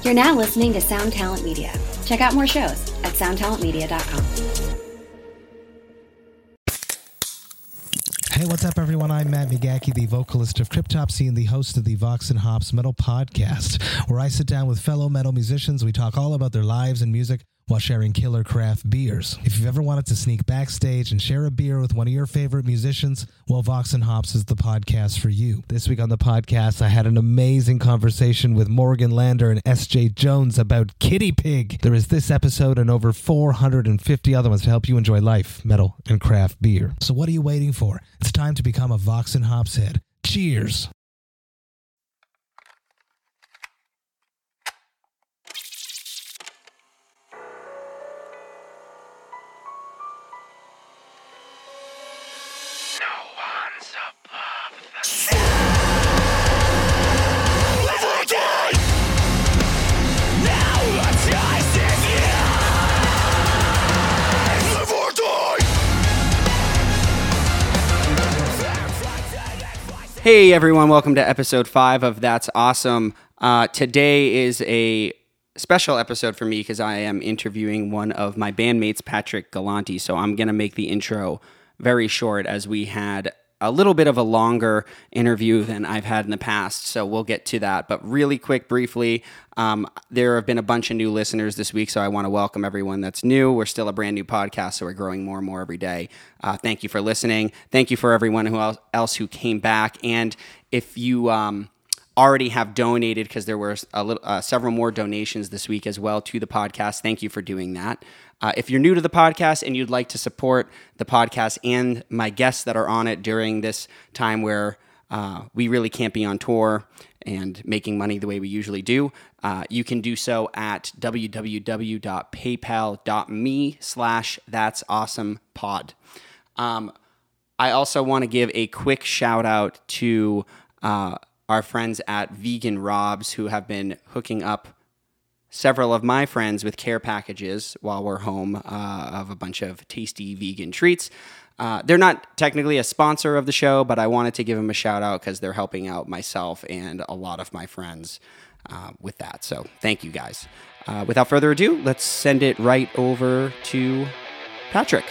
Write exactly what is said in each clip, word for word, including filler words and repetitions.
You're now listening to Sound Talent Media. Check out more shows at sound talent media dot com. Hey, what's up, everyone? I'm Matt McGachy, the vocalist of Cryptopsy and the host of the Vox and Hops Metal Podcast, where I sit down with fellow metal musicians. We talk all about their lives and music while sharing killer craft beers. If you've ever wanted to sneak backstage and share a beer with one of your favorite musicians, well, Vox and Hops is the podcast for you. This week on the podcast, I had an amazing conversation with Morgan Lander and S J Jones about Kitty Pig. There is this episode and over four hundred fifty other ones to help you enjoy life, metal, and craft beer. So what are you waiting for? It's time to become a Vox and Hops head. Cheers! Hey everyone, welcome to episode five of That's Awesome. Uh, today is a special episode for me because I am interviewing one of my bandmates, Patrick Galanti. So I'm going to make the intro very short as we had a little bit of a longer interview than I've had in the past. So we'll get to that. But really quick, briefly, um, there have been a bunch of new listeners this week, so I want to welcome everyone that's new. We're still a brand new podcast, so we're growing more and more every day. Uh, thank you for listening. Thank you for everyone who else, else who came back. And if you um, already have donated, because there were a little, uh, several more donations this week as well to the podcast, thank you for doing that. Uh, if you're new to the podcast and you'd like to support the podcast and my guests that are on it during this time where uh, we really can't be on tour and making money the way we usually do, uh, you can do so at www.paypal.me slash that's awesome pod. Um, I also want to give a quick shout out to uh, our friends at Vegan Robs who have been hooking up several of my friends with care packages while we're home uh, of a bunch of tasty vegan treats. Uh, they're not technically a sponsor of the show, but I wanted to give them a shout out because they're helping out myself and a lot of my friends uh, with that. So thank you guys. Uh, without further ado, let's send it right over to Patrick.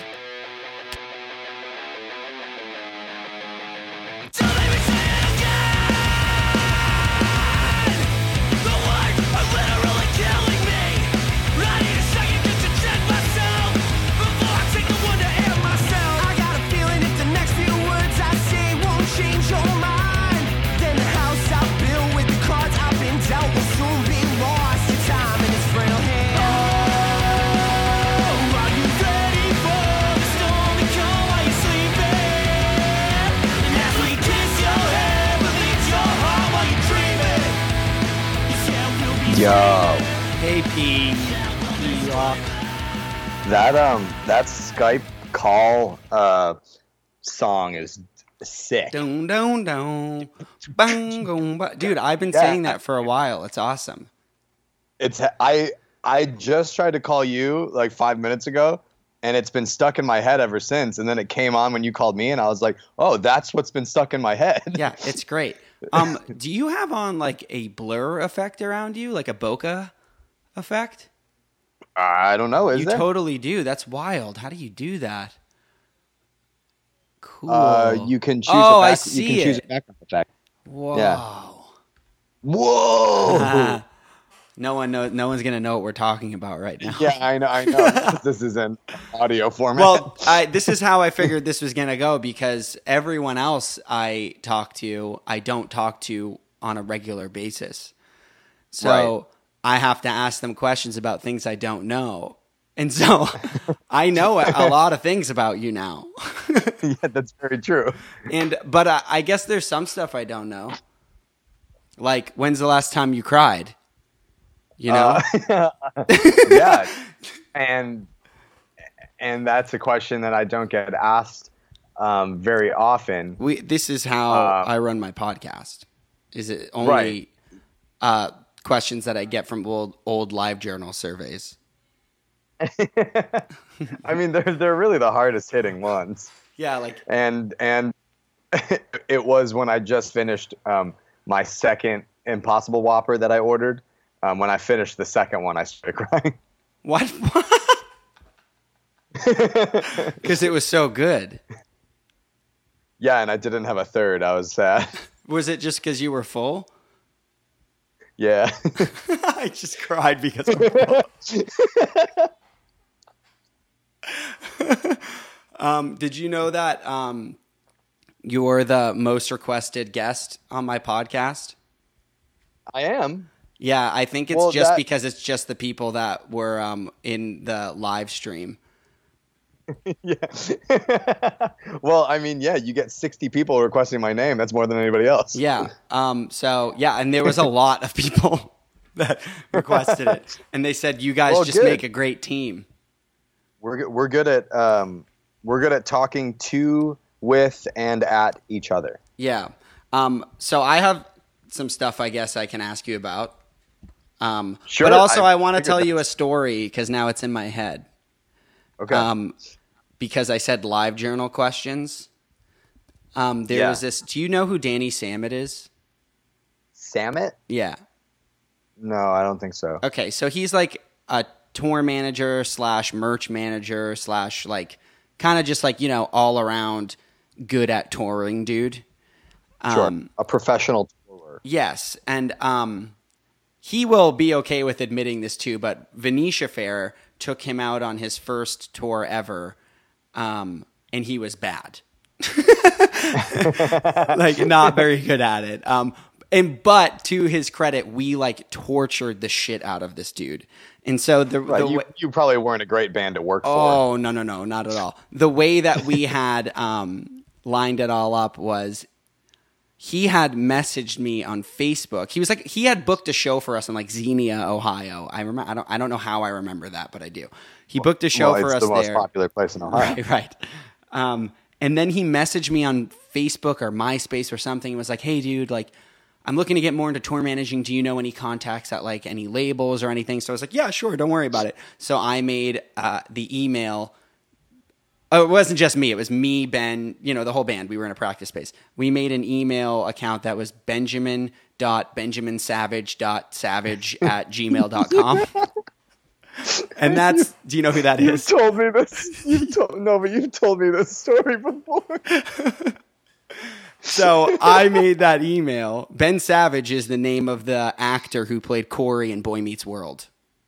Yo. Hey, P. P-Rock. That um that Skype call uh song is sick. Dun, dun, dun. Bang, boom, ba- Dude, I've been Yeah. saying that for a while. It's awesome. It's I I just tried to call you like five minutes ago, and it's been stuck in my head ever since. And then it came on when you called me, and I was like, oh, that's what's been stuck in my head. Yeah, it's great. Um, do you have on like a blur effect around you, like a bokeh effect? I don't know. Is You there? totally do. That's wild. How do you do that? Cool. Uh, you can choose. Oh, a back, I see You can choose it. a background effect. Whoa. Yeah. Whoa. No one knows. No one's gonna know what we're talking about right now. Yeah, I know. I know. This is in audio format. Well, I, this is how I figured this was going to go because everyone else I talk to, I don't talk to on a regular basis. So Right. I have to ask them questions about things I don't know. And so I know a lot of things about you now. Yeah, that's very true. And but I, I guess there's some stuff I don't know. Like, when's the last time you cried? You know? Uh, yeah. And and that's a question that I don't get asked um, very often. We this is how Uh, I run my podcast. Is it only Right. uh, questions that I get from old old live journal surveys? I mean, they're they're really the hardest hitting ones. Yeah, like And and it was when I just finished um, my second Impossible Whopper that I ordered um, when I finished the second one, I started crying. What? Because it was so good. Yeah, and I didn't have a third. I was sad. Was it just because you were full? Yeah. I just cried because I'm full. um, did you know that um, you're the most requested guest on my podcast? I am. Yeah, I think it's Well, just that- because it's just the people that were um, in the live stream. Yeah. Well, I mean, yeah, you get sixty people requesting my name. That's more than anybody else. Yeah. Um, so, yeah, and there was a lot of people that requested it. And they said, you guys Well, just good. make a great team. We're good- we're good at um we're good at talking to, with, and at each other. Yeah. Um, so I have some stuff I guess I can ask you about. Um, Sure, but also I I, want to figured tell that. you a story because now it's in my head. Okay. Um, because I said live journal questions. Um, there Yeah. was this. Do you know who Danny Sammet is? Sammet? Yeah. No, I don't think so. Okay, so he's like a tour manager slash merch manager slash like kind of just like, you know, all around good at touring dude. Sure. Um, A professional tourer. yes, and um, he will be okay with admitting this too, but Venetia Fair took him out on his first tour ever, um, and he was bad. Like, not very good at it. Um, and but to his credit, we like tortured the shit out of this dude. And so the, Right, the you, way, you probably weren't a great band to work for. oh no no no not at all. The way that we had um, lined it all up was he had messaged me on Facebook. He was like he had booked a show for us in like Xenia, Ohio. I remember. I don't. I don't know how I remember that, but I do. He booked a show Well, for it's us the most there. popular place in Ohio. Right, right. Um, and then he messaged me on Facebook or MySpace or something and was like, hey, dude, like, I'm looking to get more into tour managing. Do you know any contacts at, like, any labels or anything? So I was like, yeah, sure, don't worry about it. So I made uh, the email. Oh, it wasn't just me. It was me, Ben, you know, the whole band. We were in a practice space. We made an email account that was benjamin dot benjamin savage dot savage at gmail dot com. And that's, do you know who that You've is? told me this. You told no, but you've told me this story before. So I made that email. Ben Savage is the name of the actor who played Corey in Boy Meets World.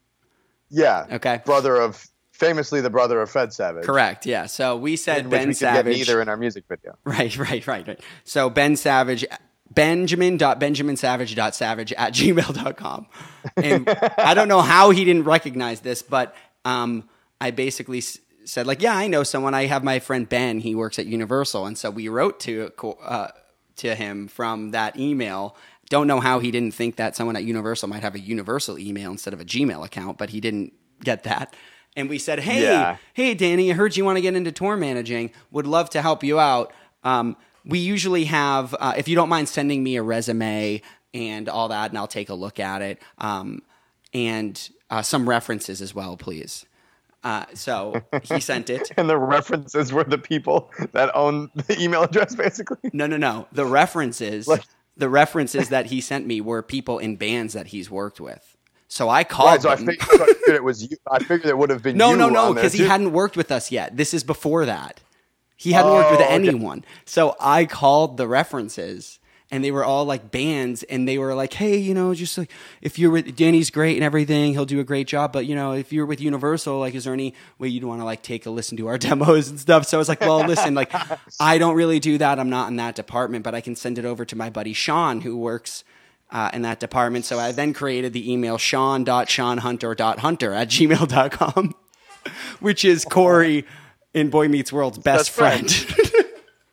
Yeah. Okay. Brother of, famously the brother of Fred Savage. Correct. Yeah. So we said In which Ben we could get Savage. neither in our music video. Right, right, right, right. So Ben Savage, benjamin dot benjamin savage dot savage at gmail dot com. And I don't know how he didn't recognize this, but um, I basically s- said, like, yeah, I know someone. I have my friend Ben. He works at Universal. And so we wrote to uh, to him from that email. Don't know how he didn't think that someone at Universal might have a Universal email instead of a Gmail account, but he didn't get that. And we said, hey, Yeah. hey, Danny, I heard you want to get into tour managing. Would love to help you out. Um, we usually have, uh, if you don't mind sending me a resume and all that, and I'll take a look at it, um, and uh, some references as well, please. Uh, so he sent it. And the references were the people that own the email address, basically. No, no, no. The references, Like- the references that he sent me were people in bands that he's worked with. So I called Right, so I them. figured, so I figured it was you. I figured it would have been No, you no, no, on there, because he too. hadn't worked with us yet. This is before that. He hadn't worked with Oh, okay. anyone. So I called the references, and they were all like bands, and they were like, hey, you know, just like, if you're with, Danny's great and everything, he'll do a great job, but, you know, if you're with Universal, like, is there any way you'd want to, like, take a listen to our demos and stuff? So I was like, well, listen, like, I don't really do that. I'm not in that department, but I can send it over to my buddy Sean, who works Uh, in that department. So I then created the email sean dot sean hunter dot hunter at gmail dot com, which is Corey in Boy Meets World's best Best friend.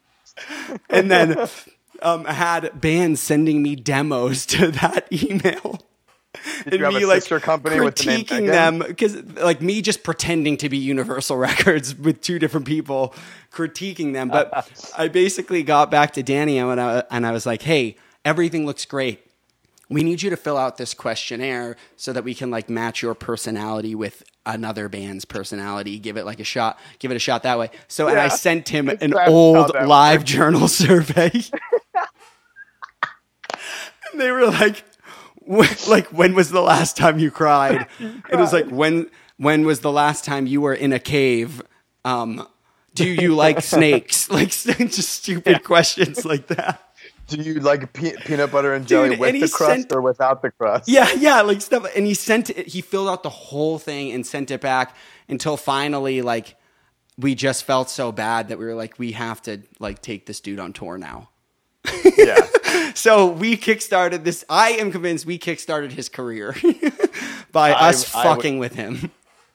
And then um, had bands sending me demos to that email. Did you have a sister company with the name critiquing Megan? them, because like me just pretending to be Universal Records with two different people critiquing them. But I basically got back to Danny and I, and I was like, hey, everything looks great. We need you to fill out this questionnaire so that we can like match your personality with another band's personality. Give it like a shot. Give it a shot that way. So, and I Yeah. sent him an Exactly old how that live works. journal survey. And they were like, like, when was the last time you cried? It was like, when when was the last time you were in a cave? Um, do you like snakes? Like, just stupid yeah. questions like that. Do you like pe- peanut butter and jelly Dude, with and the crust sent, or without the crust? Yeah, yeah, like stuff. And he sent it, he filled out the whole thing and sent it back until finally, like, we just felt so bad that we were like, we have to like take this dude on tour now. Yeah. So we kickstarted this. I am convinced we kickstarted his career by I, us I fucking would, with him.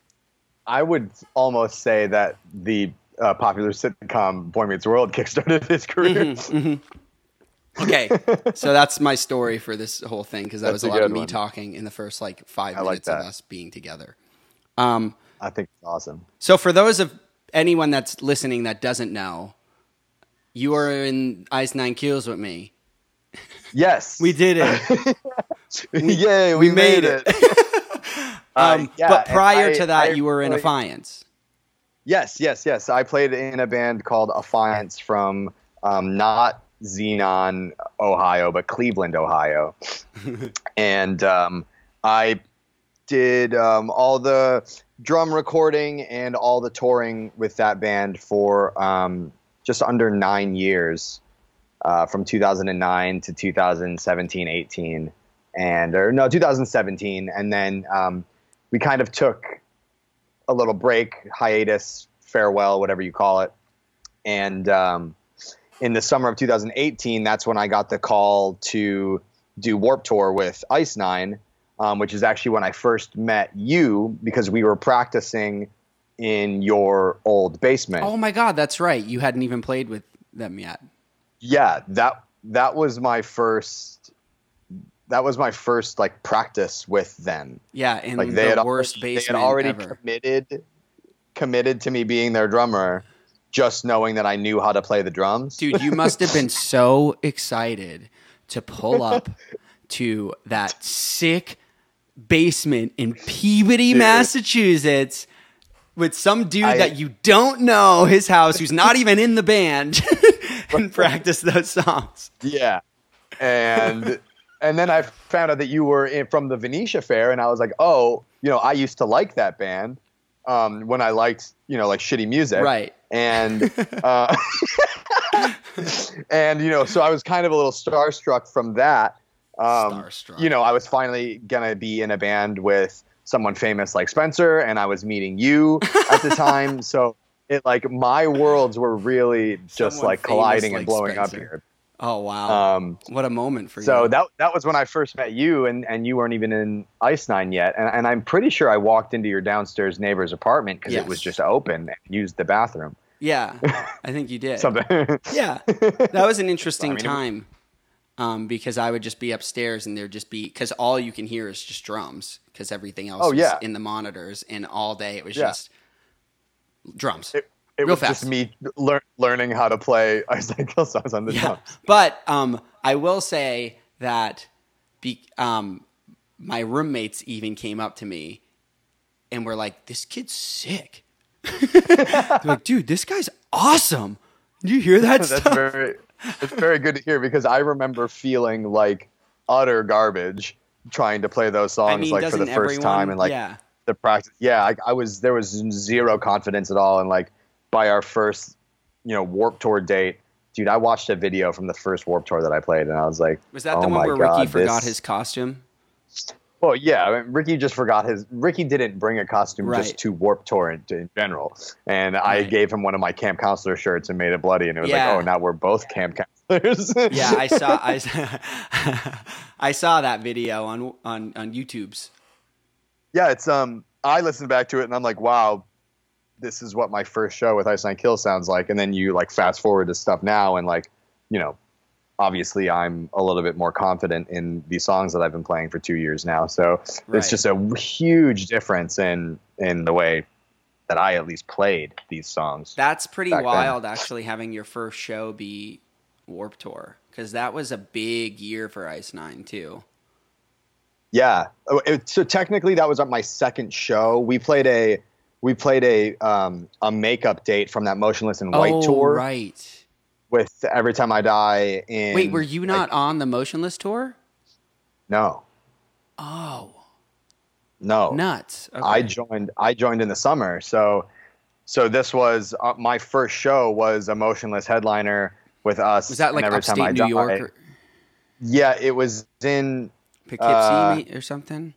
I would almost say that the uh, popular sitcom Boy Meets World kickstarted his career. Mm-hmm, mm-hmm. Okay, so that's my story for this whole thing because that that's was a, a lot of me one. talking in the first like five I minutes like of us being together. Um, I think it's awesome. So for those of anyone that's listening that doesn't know, you were in Ice Nine Kills with me. Yes, we did it. Yay, we, we made, made it. it. um, uh, yeah, but prior I, to that, I, you were in I, Affiance. Yes, yes, yes. I played in a band called Affiance from um, not Xenon, Ohio, but Cleveland, Ohio. And um, I did um, all the drum recording and all the touring with that band for um, just under nine years, uh, from two thousand nine to two thousand seventeen, eighteen, and or no, two thousand seventeen, and then um, we kind of took a little break, hiatus, farewell, whatever you call it, and um, in the summer of two thousand eighteen, that's when I got the call to do Warped Tour with Ice Nine, um, which is actually when I first met you because we were practicing in your old basement. Oh my God, that's right. You hadn't even played with them yet. Yeah, that that was my first. That was my first like practice with them. Yeah, in like, the they had worst already, basement They had already ever. committed committed to me being their drummer, just knowing that I knew how to play the drums. Dude, you must have been so excited to pull up to that sick basement in Peabody, dude. Massachusetts with some dude I, that you don't know his house, who's not even in the band, and practice those songs. Yeah. And and then I found out that you were in, from the Venetia Fair, and I was like, oh, you know, I used to like that band um, when I liked, you know, like shitty music. Right. And, uh, and, you know, so I was kind of a little starstruck from that. Um, starstruck. You know, I was finally going to be in a band with someone famous like Spencer, and I was meeting you at the time. So it like my worlds were really just someone like colliding like and blowing Spencer. Up here. Oh, wow. Um, what a moment for you. So that that was when I first met you, and, and you weren't even in Ice Nine yet. And, and I'm pretty sure I walked into your downstairs neighbor's apartment because yes. it was just open and used the bathroom. Yeah, I think you did. Something. Yeah, that was an interesting I mean, time um, because I would just be upstairs and there'd just be, because all you can hear is just drums because everything else oh, was yeah. in the monitors, and all day it was yeah. just drums. It, It Real was fast. just me lear- learning how to play Ice Nine Kills songs on the yeah. drums. But um, I will say that be, um, my roommates even came up to me and were like, "This kid's sick." They're like, "Dude, this guy's awesome. Did you hear that That's stuff?" very, it's very good to hear because I remember feeling like utter garbage trying to play those songs I mean, like for the first everyone, time and like yeah. the practice. Yeah, I, I was there was zero confidence at all, and like. By our first, you know, Warped Tour date, dude, I watched a video from the first Warped Tour that I played, and I was like, was that oh the one where God, Ricky forgot this... his costume? Well, yeah, I mean, Ricky just forgot his. Ricky didn't bring a costume right. just to Warped Tour in, in general, and right. I gave him one of my camp counselor shirts and made it bloody, and it was yeah. like, oh, now we're both camp counselors. yeah, I saw, I saw, I saw that video on on on YouTube's. Yeah, it's um, I listened back to it, and I'm like, wow. This is what my first show with Ice Nine Kills sounds like. And then you like fast forward to stuff now. And like, you know, obviously I'm a little bit more confident in these songs that I've been playing for two years now. So right. it's just a huge difference in, in the way that I at least played these songs. That's pretty wild then. Actually having your first show be Warped Tour. Cause that was a big year for Ice Nine too. Yeah. It, so technically that was my second show. We played a, We played a um, a makeup date from that Motionless in White oh, tour. right. With Every Time I Die in... Wait, were you not like, on the Motionless tour? No. Oh, No, nuts. Okay. I joined. I joined in the summer. So, so this was uh, my first show was a motionless headliner with us. Was that like and every upstate time I New die- York? Or Yeah, it was in Poughkeepsie uh, or something?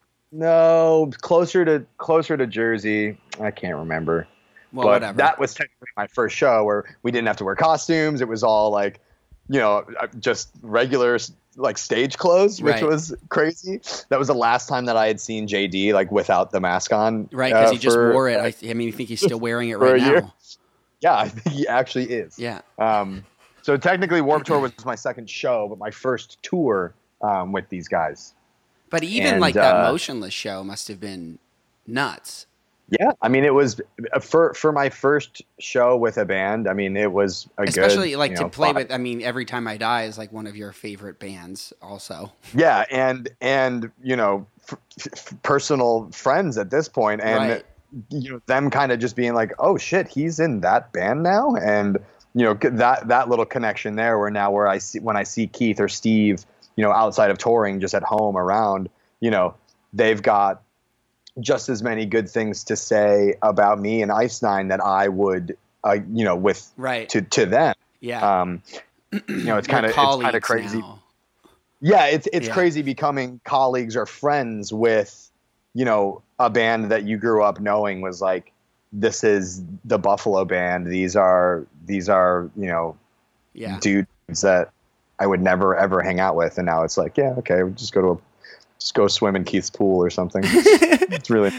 no closer to closer to Jersey. I can't remember. Well, but whatever. that was technically my first show where we didn't have to wear costumes. It was all like, you know, just regular like stage clothes, which Right. was crazy. That was the last time that I had seen J D like without the mask on. Right, because uh, he just for- wore it. I, I mean, you think he's still wearing it for right a year. now? Yeah, I think he actually is. Yeah. Um, so technically, Warped Tour was my second show, but my first tour um, with these guys. But even And, like that uh, motionless show must have been nuts. Yeah, I mean, it was for for my first show with a band. I mean, it was a Especially good, like you to know, play five- with. I mean, Every Time I Die is like one of your favorite bands, also. Yeah, and and you know, f- f- personal friends at this point, and Right. you know, them kind of just being like, "Oh shit, he's in that band now," and you know, that that little connection there, where now where I see when I see Keith or Steve, you know, outside of touring, just at home around, you know, they've got just as many good things to say about me and Ice Nine that I would, uh, you know, with Right. to to them. Yeah. Um, you know, it's Your kind of it's kind colleagues of crazy. now. Yeah, it's it's Yeah. crazy becoming colleagues or friends with, you know, a band that you grew up knowing was like, this is the Buffalo Band. These are these are you know, Yeah. dudes that I would never ever hang out with, and now it's like, yeah, okay, we'll just go to a just go swim in Keith's pool or something. It's really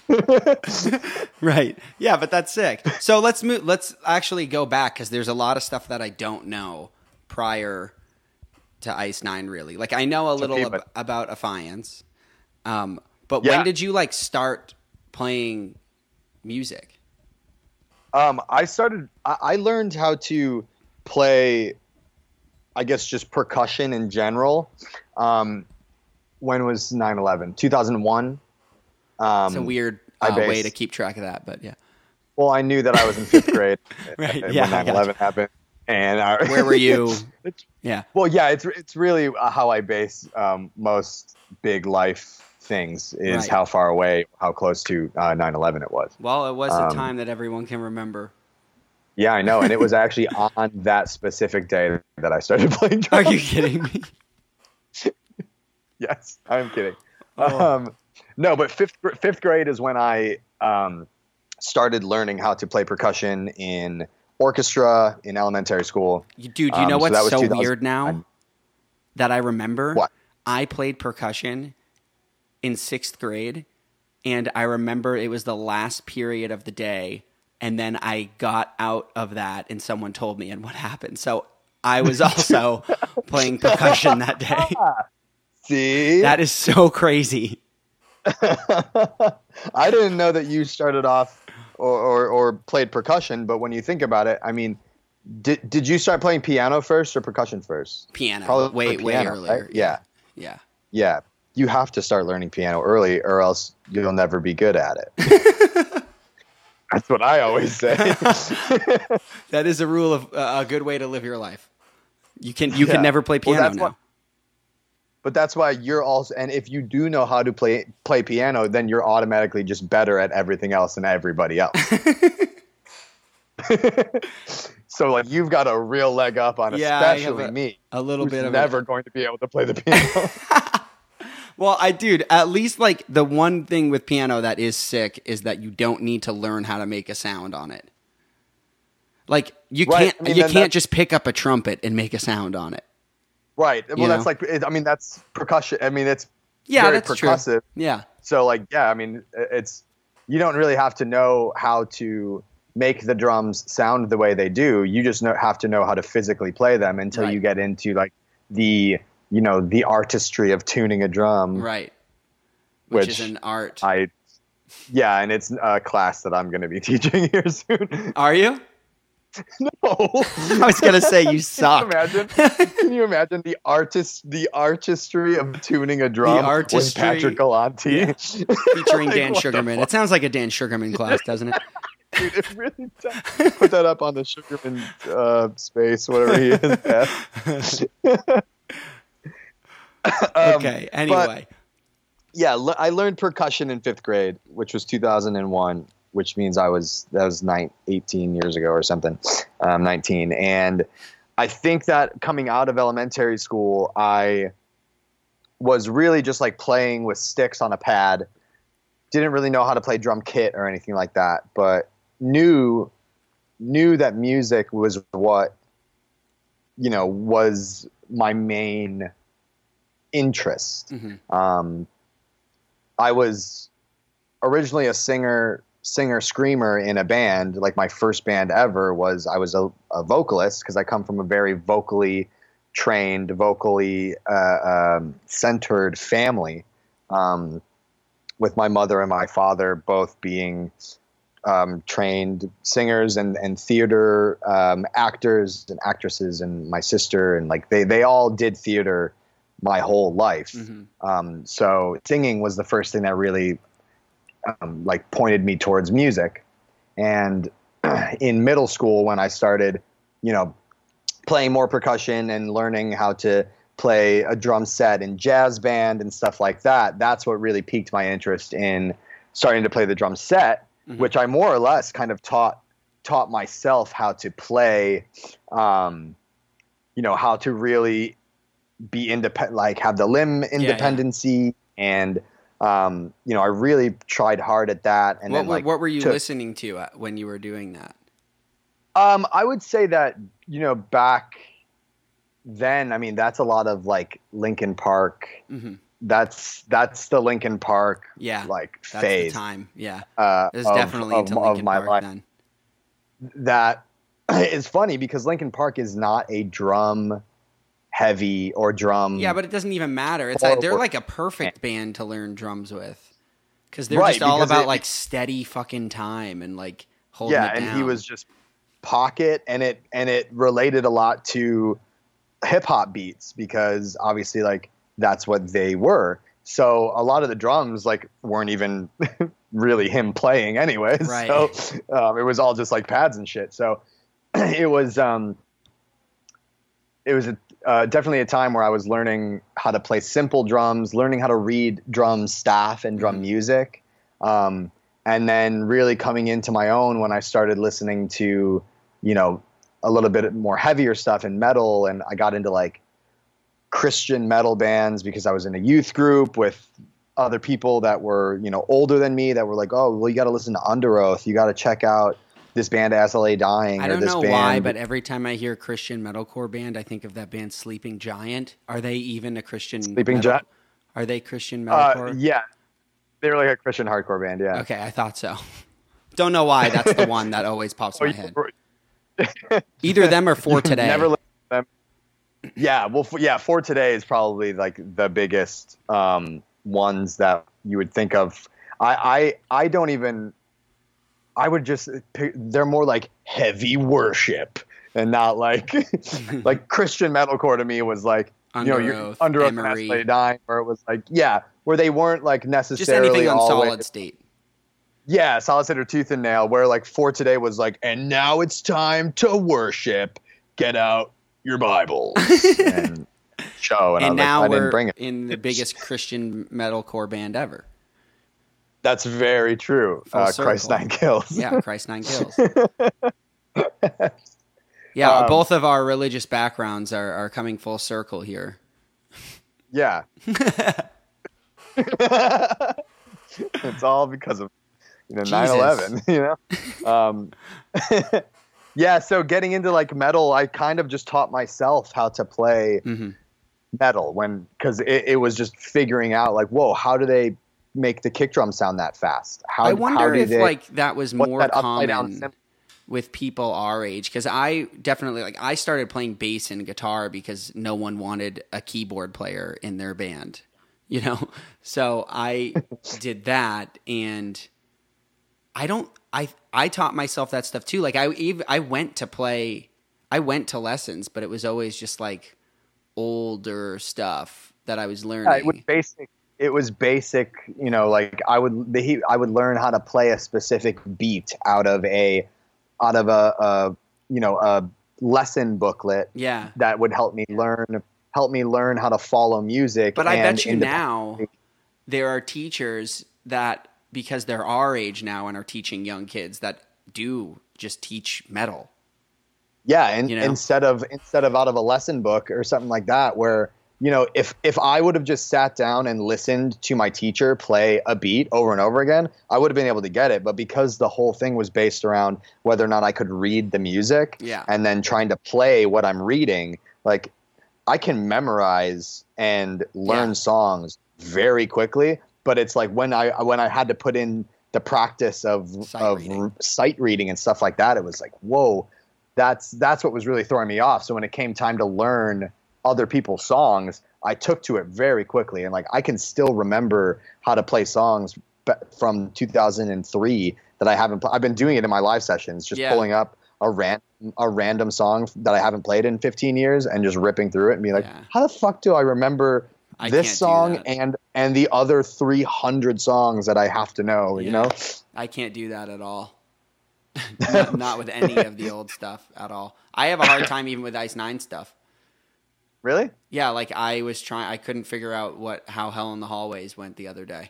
Right. Yeah, but that's sick. So let's move. Let's actually go back because there's a lot of stuff that I don't know prior to Ice Nine. Really, like I know a little okay, ab- but- about Affiance, um, but Yeah. when did you like start playing music? Um, I started. I, I learned how to play, I guess, just percussion in general. Um, when was nine eleven? two thousand one. Um, It's a weird I uh, way based- to keep track of that, but yeah. Well, I knew that I was in fifth grade Right, when yeah, I nine eleven happened, and I, Where were you? Yeah. Well, yeah, it's it's really how I base um, most big life things is Right. how far away, how close to uh, nine eleven it was. Well, it was a Um, time that everyone can remember. Yeah, I know, and it was actually on that specific day that I started playing Are drums. you kidding me? Yes, I'm kidding. Oh. Um, no, but fifth gr- fifth grade is when I um, started learning how to play percussion in orchestra in elementary school. You, dude, you Um, know so what's that was so two thousand weird now that I remember? What? I played percussion in sixth grade, and I remember it was the last period of the day, and then I got out of that, and someone told me and what happened. So I was also playing percussion that day. See, That is so crazy. I didn't know that you started off or, or, or played percussion, but when you think about it, I mean, did did you start playing piano first or percussion first? Piano, Probably way, way piano, earlier. right? Yeah. Yeah. Yeah, you have to start learning piano early, or else you'll never be good at it. That's what I always say. That is a rule of uh, a good way to live your life. You can you Yeah. can never play Well, piano that's now. what- But that's why you're also, and if you do know how to play play piano, then you're automatically just better at everything else than everybody else. So like you've got a real leg up on Yeah, I have especially a- me. a little who's bit of a- never going to be able to play the piano. Well, I dude, at least like the one thing with piano that is sick is that you don't need to learn how to make a sound on it. Like you Right, can't I mean, you then can't that- just pick up a trumpet and make a sound on it. Right. Well, You that's know? like it, I mean that's percussion. I mean it's Yeah, very that's true. percussive. Yeah. So like yeah, I mean it's you don't really have to know how to make the drums sound the way they do. You just know, have to know how to physically play them until Right. you get into like the you know the artistry of tuning a drum. Right. Which, Which is an art. I yeah, and it's a class that I'm going to be teaching here soon. Are you? No. I was gonna say you suck. Can you imagine? Can you imagine the artist, the artistry of tuning a drum artistry- with Patrick Galante, Yeah. Featuring Like, Dan what the Sugarman. It sounds like a Dan Sugarman class, doesn't it? Dude, it really does. Put that up on the Sugarman uh, space, whatever he is. Yeah. Um, Okay. Anyway. yeah, l- I learned percussion in fifth grade, which was two thousand one, which means I was, that was nine, eighteen years ago or something, um, nineteen. And I think that coming out of elementary school, I was really just like playing with sticks on a pad. Didn't really know how to play drum kit or anything like that, but knew knew that music was what, you know, was my main interest. Mm-hmm. Um, I was originally a singer, singer screamer in a band. Like my first band ever was, I was a, a vocalist because I come from a very vocally trained, vocally uh, um, centered family, um, with my mother and my father both being um, trained singers and, and theater um, actors and actresses, and my sister, and like they, they all did theater my whole life. Mm-hmm. Um, so singing was the first thing that really um, like pointed me towards music. And in middle school, when I started, you know, playing more percussion and learning how to play a drum set in jazz band and stuff like that, that's what really piqued my interest in starting to play the drum set, mm-hmm. which I more or less kind of taught taught myself how to play, um, you know, how to really be independent, like have the limb independency. Yeah, yeah. And, um, you know, I really tried hard at that. And what, then like, what were you took, listening to when you were doing that? Um, I would say that, you know, back then, I mean, that's a lot of like Linkin Park. Mm-hmm. That's, that's the Linkin Park, yeah, like that's phase. The time. Yeah. Uh, it was of, definitely of, into of Linkin my Park life. then. That is funny because Linkin Park is not a drum heavy or drum. Yeah, but it doesn't even matter. It's like, they're like a perfect band to learn drums with, because they're right, just all because about it, like steady fucking time and like holding yeah, it down. and he was just pocket, and it and it related a lot to hip hop beats because obviously like that's what they were. So a lot of the drums like weren't even really him playing anyways. Right. So um, it was all just like pads and shit. So it was um, it was a, uh, definitely a time where I was learning how to play simple drums, learning how to read drum staff and drum music, um, and then really coming into my own when I started listening to, you know, a little bit more heavier stuff in metal, and I got into like Christian metal bands because I was in a youth group with other people that were, you know, older than me that were like, oh, well, you got to listen to Under Oath. You got to check out this band As I Lay Dying. I don't or this know band. why, but every time I hear Christian metalcore band, I think of that band Sleeping Giant. Are they even a Christian? Sleeping metal- Giant? Are they Christian Uh, metalcore? yeah. They were like a Christian hardcore band, yeah. Okay, I thought so. Don't know why. That's the one that always pops in my head. Either them or For Today. Never listened to them. Yeah, well, for, yeah, For Today is probably like the biggest um, ones that you would think of. I, I, I don't even. I would just. They're more like heavy worship, and not like like Christian metalcore to me was like Under you know you're Oath, Under Oath, Emery. As I Lay Dying, where it was like yeah, where they weren't like Just necessarily anything on always, Solid State. Yeah, Solid State or Tooth and Nail, where like For Today was like, and now it's time to worship. Get out your Bibles and show. And, And I was now like, I we're didn't bring it. in the biggest Christian metalcore band ever. That's very true. Full Uh, circle. Christ Nine Kills. Yeah, Christ Nine Kills. Yeah, Um, both of our religious backgrounds are, are coming full circle here. Yeah. It's all because of you know nine eleven. You know. Um, yeah. So getting into like metal, I kind of just taught myself how to play Mm-hmm. metal when because it, it was just figuring out like, whoa, how do they make the kick drum sound that fast? How I how wonder do if they, like that was what's more that upside down common cymbal? with people our age, because I definitely like I started playing bass and guitar because no one wanted a keyboard player in their band, you know. So I did that, and I don't. I I taught myself that stuff too. Like I even, I went to play, I went to lessons, but it was always just like older stuff that I was learning. Yeah, it was basic. It was basic. You know, like I would he, I would learn how to play a specific beat out of a out of a, a you know a lesson booklet. Yeah, that would help me learn help me learn how to follow music. but I and bet you now. there are teachers that, because they're our age now and are teaching young kids, that do just teach metal. Yeah, and You know? instead of instead of out of a lesson book or something like that, where, you know, if if I would have just sat down and listened to my teacher play a beat over and over again, I would have been able to get it. But because the whole thing was based around whether or not I could read the music, Yeah. and then trying to play what I'm reading, like I can memorize and learn Yeah. songs very quickly. But it's like when I when I had to put in the practice of Sight of reading. sight reading and stuff like that, it was like, whoa. That's that's what was really throwing me off. So when it came time to learn other people's songs, I took to it very quickly. And like I can still remember how to play songs be- from two thousand three that I haven't. Pl- I've been doing it in my live sessions, just Yeah. pulling up a ran a random song that I haven't played in fifteen years and just ripping through it and being like, Yeah. how the fuck do I remember I this can't do song that. and and the other three hundred songs that I have to know? You Yeah. know. I can't do that at all. not, not with any of the old stuff at all. I have a hard time even with Ice Nine stuff. Really? Yeah, like I was trying, I couldn't figure out what how Hell in the Hallways went the other day.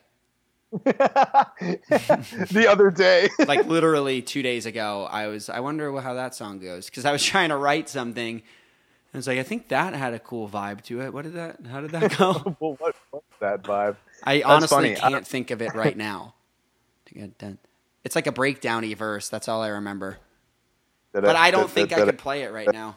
The other day. Like literally two days ago, I was, I wonder how that song goes, because I was trying to write something. I was like, I think that had a cool vibe to it. What did that? How did that go? Well, what, what's that vibe? I That's honestly funny. I- can't think of it right now. It's like a breakdowny verse. That's all I remember. But I don't think I could play it right now.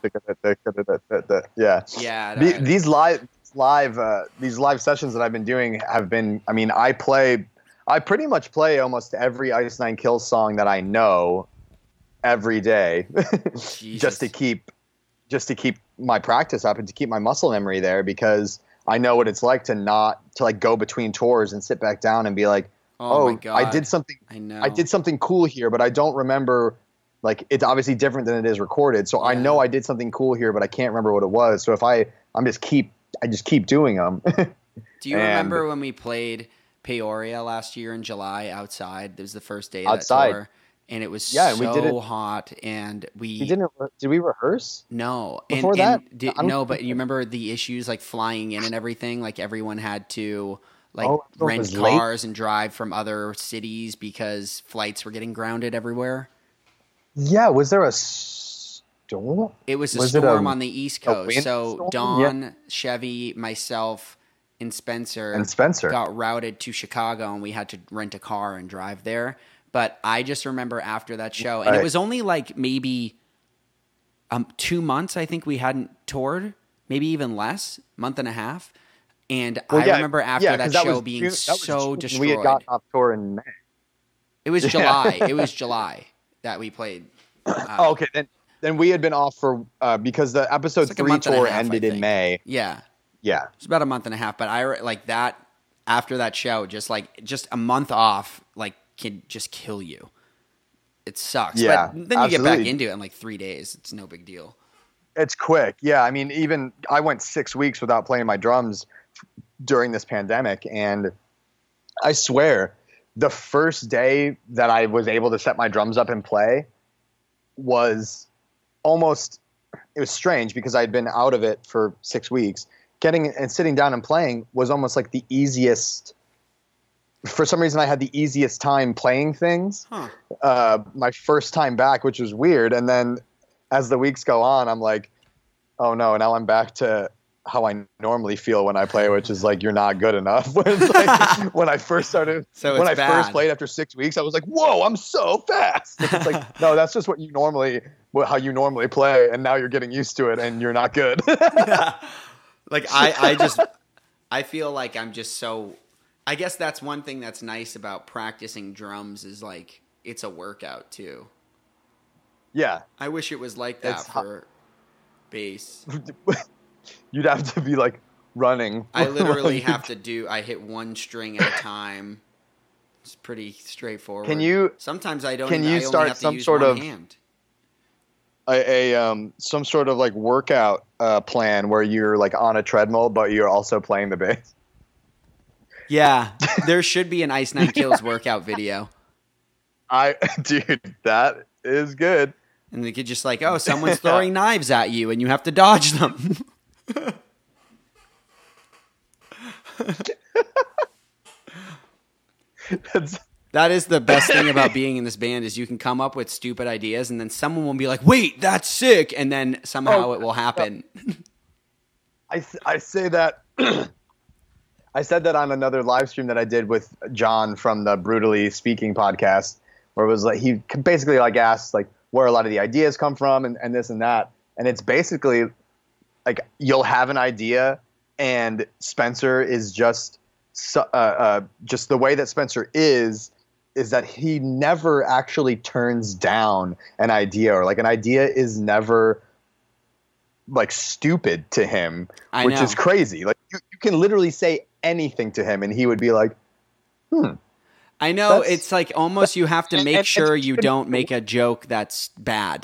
Yeah. Yeah. The- I- These live, live, uh, these live sessions that I've been doing have been. I mean, I play. I pretty much play almost every Ice Nine Kills song that I know every day, Jesus. just to keep, just to keep my practice up and to keep my muscle memory there, because I know what it's like to not to like go between tours and sit back down and be like, Oh, oh, my God. I did something. I know. I did something cool here, but I don't remember. Like, it's obviously different than it is recorded. So I Yeah. know I did something cool here, but I can't remember what it was. So if I, I'm just keep, I just keep doing them. Do you and- remember when we played Peoria last year in July outside? It was the first day of Outside. that tour, and it was Yeah, so and we did it- hot, and we, we didn't, did we rehearse? no and, Before and that? did, I don't no, but think- you remember the issues like flying in and everything. Like everyone had to like Oh, everyone rent was late? cars and drive from other cities because flights were getting grounded everywhere. Yeah. Was there a storm? It was a Was it storm a- on the East a Coast. So windstorm? Dawn, Chevy, myself, and Spencer And Spencer. got routed to Chicago, and we had to rent a car and drive there. But I just remember after that show, and it Right. was only like maybe um, two months. I think we hadn't toured, maybe even less, month and a half. And Well, I yeah, remember after yeah, that 'cause show was being June- that was so June. destroyed. We had gotten off tour in May. It was Yeah. July. It was July that we played. Uh, Oh, okay. Then, then we had been off for uh, because the episode It's like a three month and a tour half, I ended in think. May. Yeah. Yeah. It's about a month and a half, but I re- like that after that show, just like just a month off, like can just kill you. It sucks. Yeah, but then you get back absolutely. into it in like three days. It's no big deal. It's quick. Yeah. I mean, even I went six weeks without playing my drums during this pandemic. And I swear, the first day that I was able to set my drums up and play was almost, it was strange because I'd been out of it for six weeks. Getting and sitting down and playing was almost like the easiest. For some reason, I had the easiest time playing things. Huh. Uh, my first time back, which was weird. And then as the weeks go on, I'm like, oh no, now I'm back to how I normally feel when I play, which is like, you're not good enough. When it's like, when I first started, So when it's I bad. first played after six weeks, I was like, whoa, I'm so fast. It's like, no, that's just what you normally, what, how you normally play. And now you're getting used to it and you're not good. Like I, I just, I feel like I'm just so. I guess that's one thing that's nice about practicing drums is like it's a workout too. Yeah. I wish it was like that It's ho- for bass. You'd have to be like running. I literally have to do. I hit one string at a time. It's pretty straightforward. Can you- Sometimes I don't. can even, you I only start have to some use sort one of- hand. a, a um some sort of like workout uh, plan where you're like on a treadmill, but you're also playing the bass. Yeah, there should be an Ice Nine Kills workout video, I, dude, that is good. and they could just like, oh, someone's throwing knives at you, and you have to dodge them. That's, That is the best thing about being in this band is you can come up with stupid ideas and then someone will be like, wait, that's sick. And then somehow Oh, it will happen. I, I say that I said that on another live stream that I did with John from the Brutally Speaking podcast, where it was like he basically like asked like where a lot of the ideas come from and, and this and that. And it's basically like you'll have an idea and Spencer is just uh, uh, just the way that Spencer is is that he never actually turns down an idea, or like an idea is never like stupid to him, I which know. is crazy. Like you, you can literally say anything to him and he would be like, hmm. I know. That's- It's like almost you have to and- make and- sure and- you don't make a joke that's bad.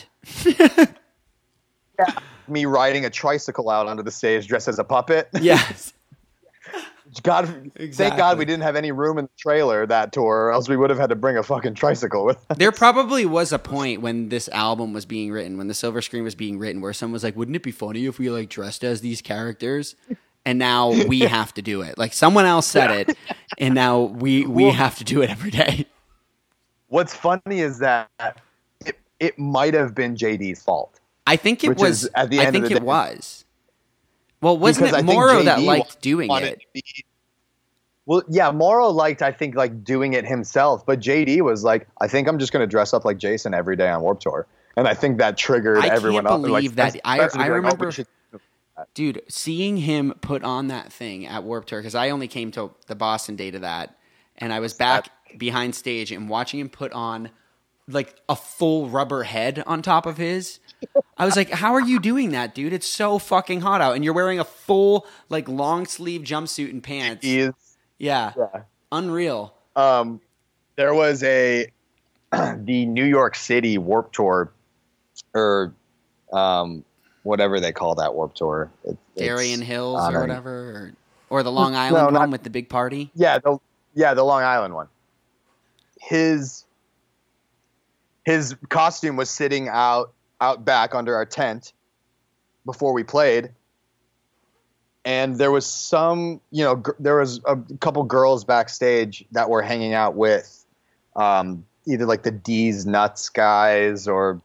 Me riding a tricycle out onto the stage dressed as a puppet. Yes. God, thank Exactly. God we didn't have any room in the trailer that tour, or else we would have had to bring a fucking tricycle with us. There probably was a point when this album was being written, when the Silver Screen was being written, where someone was like, wouldn't it be funny if we like dressed as these characters? And now we have to do it. Like someone else said it, and now we we Well- have to do it every day. What's funny is that it, it might have been J D's fault. I think it Which was. is, at the I end of think the it day- was. Well, wasn't Because it I think Morrow J D that liked wa- doing wanted it? to be- Well, yeah, Morrow liked, I think, like doing it himself, but J D was like, I think I'm just going to dress up like Jason every day on Warped Tour, and I think that triggered I everyone can't else. believe like, that. I- Spencer I was like, oh, we remember- should- Dude, seeing him put on that thing at Warped Tour, because I only came to the Boston date of that, and I was back behind stage and watching him put on like a full rubber head on top of his. I was like, how are you doing that, dude? It's so fucking hot out. And you're wearing a full, like, long sleeve jumpsuit and pants. He is, Yeah. yeah. Unreal. Um, there was a the New York City Warped Tour, or um, whatever they call that Warped Tour. It, Darien it's Hills on or a- whatever. Or, or the Long Island not- one with the big party. Yeah, the yeah the Long Island one. His his costume was sitting out out back under our tent before we played, and there was some you know gr- there was a couple girls backstage that were hanging out with um, either like the D's Nuts guys, or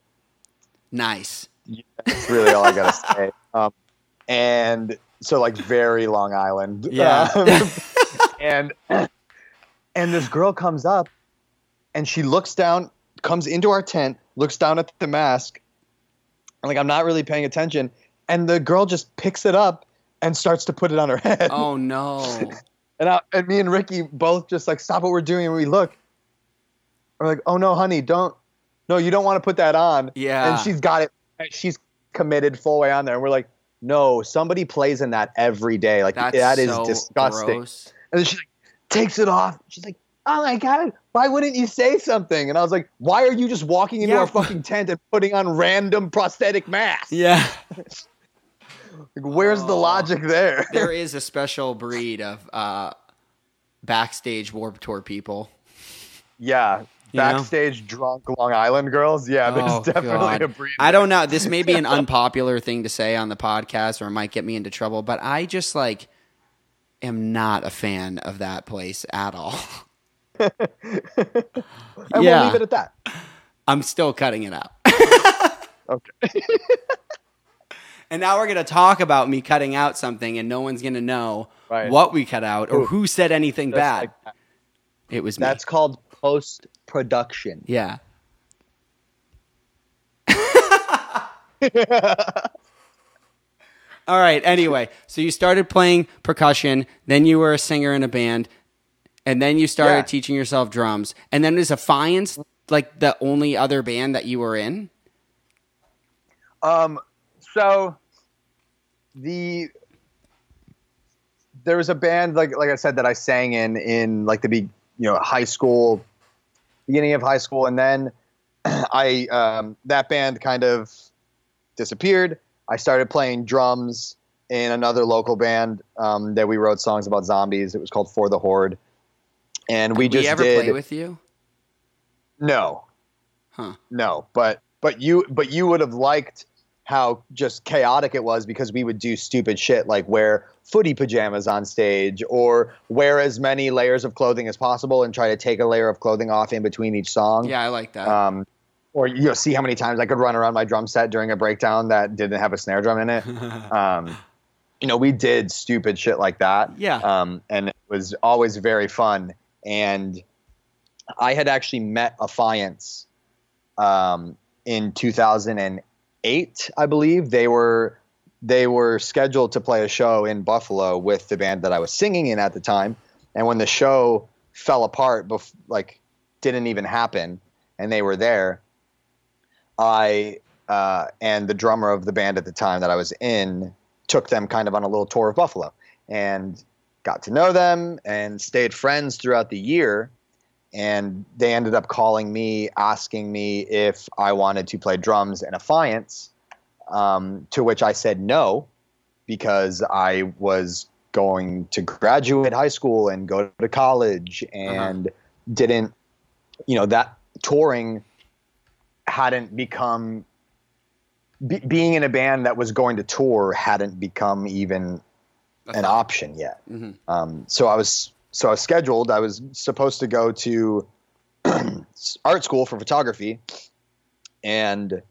Nice. that's really all I gotta say. Um, and so like very Long Island. Yeah. Um, and and this girl comes up and she looks down, comes into our tent, looks down at the mask. And like I'm not really paying attention. And the girl just picks it up and starts to put it on her head. Oh, no. And I, and me and Ricky both just like stop what we're doing and we look. We're like, oh no, honey, don't. No, you don't want to put that on. Yeah. And she's got it. She's committed full way on there. And we're like, no, somebody plays in that every day. Like That's that is so disgusting. gross. And then she like takes it off. She's like, oh my God, why wouldn't you say something? And I was like, why are you just walking into Yeah. our fucking tent and putting on random prosthetic masks? Yeah. Like, where's the Oh. logic there? There is a special breed of uh, backstage Warped Tour people. Yeah. You know? Backstage drunk Long Island girls. Yeah, there's Oh, definitely God. a breed. I don't know. This may be an unpopular thing to say on the podcast or it might get me into trouble, but I just like am not a fan of that place at all. And Yeah. we'll leave it at that. I'm still cutting it out. Okay. And now we're going to talk about me cutting out something and no one's going to know Right. what we cut out or Ooh. who said anything Just bad. like that. It was me. That's called post-production. Yeah. All right. Anyway, so you started playing percussion, then you were a singer in a band, and then you started Yeah. teaching yourself drums. And then is Affiance like the only other band that you were in? Um, so the there was a band like like I said that I sang in in like the be you know high school, beginning of high school, and then I um, that band kind of disappeared. I started playing drums in another local band um, that we wrote songs about zombies. It was called For the Horde, and we Did just we ever did play with you? no. Huh. No, but but you but you would have liked how just chaotic it was because we would do stupid shit like wear footy pajamas on stage or wear as many layers of clothing as possible and try to take a layer of clothing off in between each song. Yeah, I like that. Um, or you know, see how many times I could run around my drum set during a breakdown that didn't have a snare drum in it. um, you know, we did stupid shit like that. Yeah. Um, and it was always very fun. And I had actually met Affiance um, in two thousand eight, I believe. They were they were scheduled to play a show in Buffalo with the band that I was singing in at the time. And when the show fell apart, bef- like didn't even happen, and they were there, I uh, and the drummer of the band at the time that I was in took them kind of on a little tour of Buffalo and got to know them and stayed friends throughout the year. And they ended up calling me, asking me if I wanted to play drums in Affiance, um, to which I said no, because I was going to graduate high school and go to college and uh-huh. didn't, you know, that touring hadn't become, be, being in a band that was going to tour hadn't become even That's an option yet. Mm-hmm. Um, so I was... So I was scheduled. I was supposed to go to art school for photography. And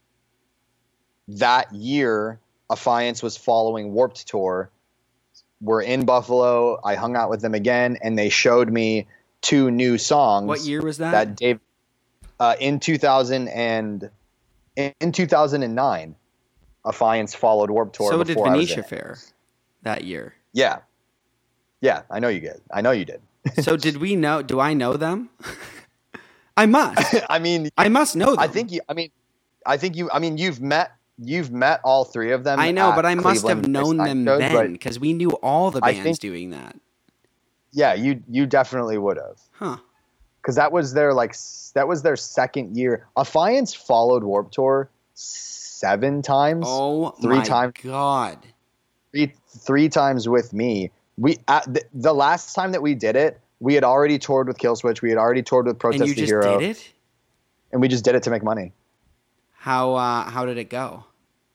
that year, Affiance was following Warped Tour. We're in Buffalo. I hung out with them again, and they showed me two new songs. What year was that? That Dave, uh, in two thousand and in two thousand nine, Affiance followed Warped Tour. So did before Venetia Fair that year. Yeah. Yeah, I know you did. I know you did. So did we know? Do I know them? I must. I mean, I must know them. I think you. I mean, I think you. I mean, you've met. You've met all three of them. I know, but I must Cleveland have known them shows, then because we knew all the bands think, doing that. Yeah, you you definitely would have. Huh? Because that was their like that was their second year. Affiance followed Warped Tour seven times. Oh three my times, god! Three three times with me. We at the, the last time that we did it, we had already toured with Killswitch. We had already toured with Protest and you the just Hero. did it? And we just did it to make money. How uh, how did it go?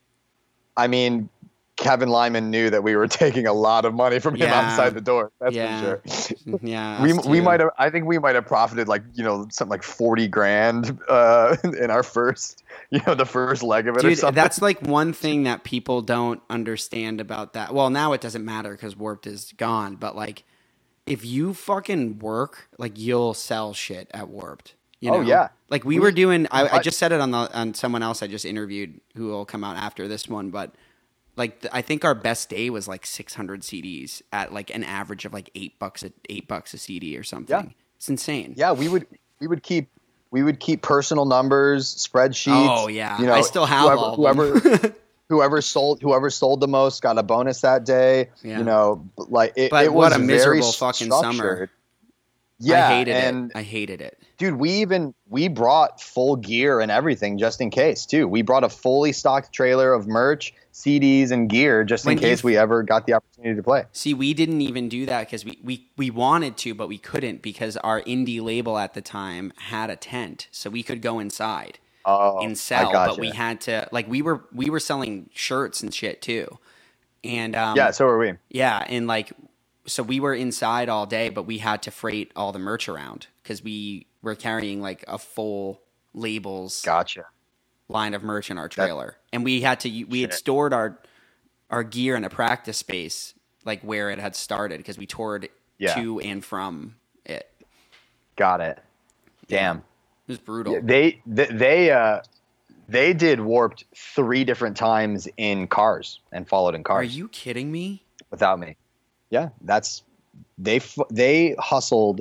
I mean, Kevin Lyman knew that we were taking a lot of money from him Yeah. outside the door. That's Yeah. for sure. Yeah, we us we too. might have. I think we might have profited like you know something like forty grand uh, in our first you know the first leg of it or Dude, something. that's like one thing that people don't understand about that. Well, now it doesn't matter because Warped is gone. But like, if you fucking work, like you'll sell shit at Warped. You know? Oh, yeah. Like we, we were doing. I, I just said it on the on someone else I just interviewed who will come out after this one, but. Like I think our best day was like six hundred C Ds at like an average of like eight bucks a eight bucks a C D or something. Yeah. It's insane. Yeah, we would we would keep we would keep personal numbers, spreadsheets. Oh yeah, you know, I still have whoever, all whoever of them. whoever sold whoever sold the most got a bonus that day. Yeah. You know, like it, But it what was a very miserable fucking summer. structured. Yeah, I hated and it. I hated it. dude, we even we brought full gear and everything just in case too. We brought a fully stocked trailer of merch, C Ds, and gear just When in case you- we ever got the opportunity to play. See, we didn't even do that because we, we, we wanted to, but we couldn't because our indie label at the time had a tent, so we could go inside Oh, and sell. I gotcha. But we had to like we were we were selling shirts and shit too, and um, yeah, so were we. yeah, and like so we were inside all day, but we had to freight all the merch around because we were carrying like a full labels Gotcha. line of merch in our trailer, and we had to we had Shit. stored our our gear in a practice space like where it had started because we toured Yeah. to and from it. Got it. Damn. It was brutal. Yeah, they they they uh they did Warped three different times in cars and followed in Are cars you kidding me? without me. Yeah, that's they f- they hustled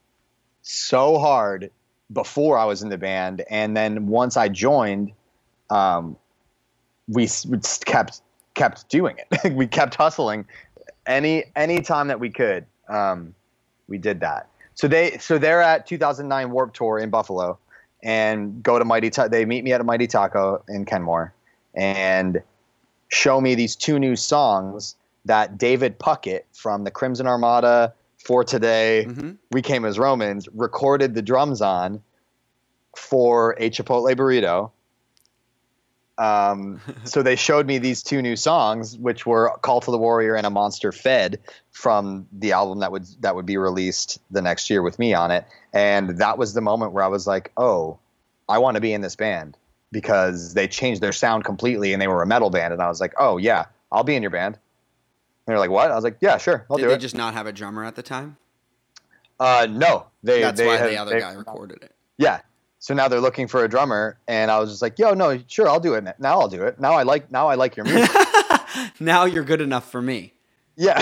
so hard before I was in the band, and then once I joined, um, we, s- we s- kept kept doing it. We kept hustling any any time that we could. Um, we did that. So they so they're at two thousand nine Warped Tour in Buffalo, and go to Mighty. Ta- they meet me at a Mighty Taco in Kenmore, and show me these two new songs that David Puckett from the Crimson Armada, For Today, Mm-hmm. We Came as Romans, recorded the drums on for a Chipotle burrito. Um, so they showed me these two new songs, which were Call to the Warrior and A Monster Fed from the album that would that would be released the next year with me on it. And that was the moment where I was like, oh, I want to be in this band, because they changed their sound completely and they were a metal band. And I was like, oh, yeah, I'll be in your band. And they're like, what? I was like, yeah, sure, I'll Did do they it. just not have a drummer at the time? Uh, no. They, That's they why had, the other they, guy recorded it. Yeah. So now they're looking for a drummer, and I was just like, "Yo, no, sure, I'll do it. Now I'll do it. Now I like, now I like your music. Now you're good enough for me." Yeah.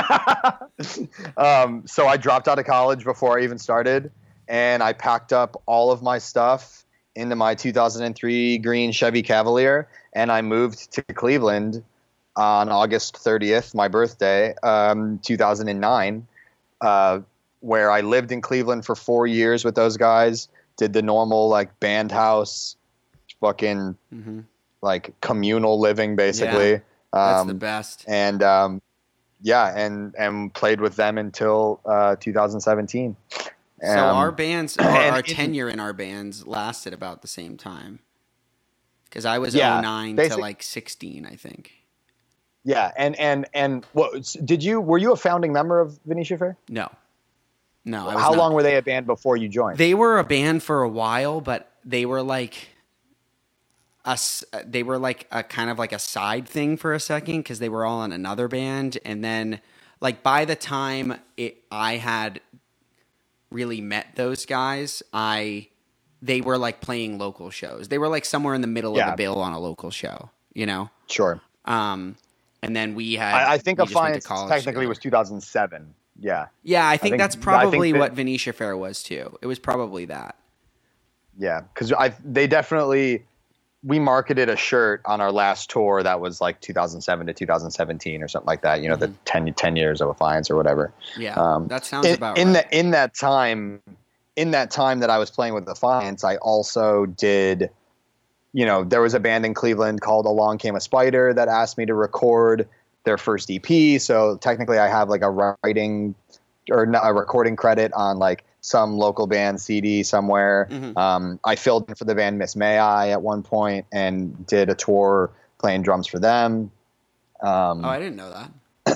um, so I dropped out of college before I even started, and I packed up all of my stuff into my two thousand three green Chevy Cavalier, and I moved to Cleveland on August thirtieth, my birthday, um, two thousand nine, uh, where I lived in Cleveland for four years with those guys. Did the normal like band house, fucking Mm-hmm. like communal living, basically. Yeah, that's um, the best. And um, yeah, and and played with them until uh, two thousand seventeen. So Um, our bands, our, and our in- tenure in our bands lasted about the same time. Because I was Yeah, oh nine basic- to like sixteen, I think. Yeah, and and and what did you? Were you a founding member of Venetia Fair? No, no. I was How not. long were they a band before you joined? They were a band for a while, but they were like a, s- they were like a kind of like a side thing for a second, because they were all in another band, and then like by the time it, I had really met those guys, I they were like playing local shows. They were like somewhere in the middle Yeah. of the bill on a local show, you know. Sure. Um, and then we had. I, I think we just went to Affiance college technically together. was two thousand seven. Yeah. Yeah, I think, think- that's I think probably that- what Venetia Fair was too. It was probably that. Yeah, because I they definitely we marketed a shirt on our last tour that was like two thousand seven to two thousand seventeen or something like that. You know, the ten, ten years of Affiance or whatever. Yeah, Um, that sounds in, about in right. the in that time, in that time that I was playing with Affiance, I also did. You know, there was a band in Cleveland called Along Came a Spider that asked me to record their first E P. So technically, I have like a writing or no- a recording credit on like some local band C D somewhere. Mhm. Um, I filled in for the band Miss May I at one point and did a tour playing drums for them. Um, Oh, I didn't know that.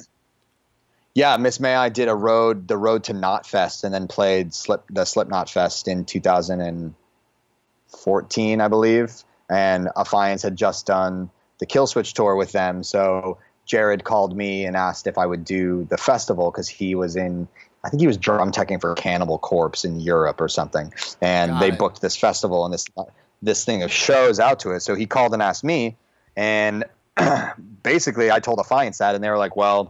yeah, Miss May I did a road, the road to Knot Fest, and then played Slip, the Slipknot Fest in two thousand fourteen, I believe. And Affiance had just done the Killswitch tour with them, so Jared called me and asked if I would do the festival because he was in, I think he was drum teching for Cannibal Corpse in Europe or something, and Got they it. booked this festival and this this thing of shows out to it. So he called and asked me, and basically I told Affiance that, and they were like, "Well,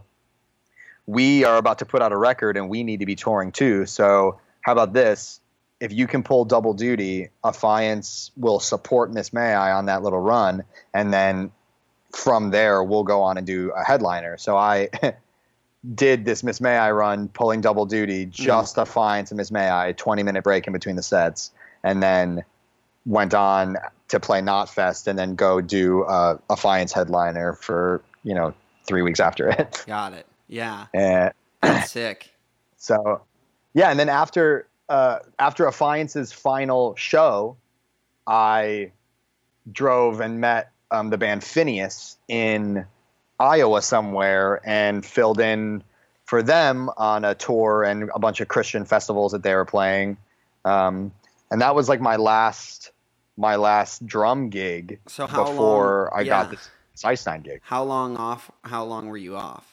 we are about to put out a record and we need to be touring too. So how about this? If you can pull double duty, Affiance will support Miss May I on that little run, and then from there we'll go on and do a headliner." So I did this Miss May I run, pulling double duty, just mm. Affiance and Miss May I, twenty minute break in between the sets, and then went on to play Knotfest, and then go do uh, Affiance headliner for you know three weeks after it. Got it. Yeah. And That's sick. So, yeah, and then after uh, after Affiance's final show, I drove and met um, the band Phineas in Iowa somewhere and filled in for them on a tour and a bunch of Christian festivals that they were playing. Um, and that was like my last my last drum gig So how before long, I yeah. got this Ice-Nine gig. How long off? How long were you off?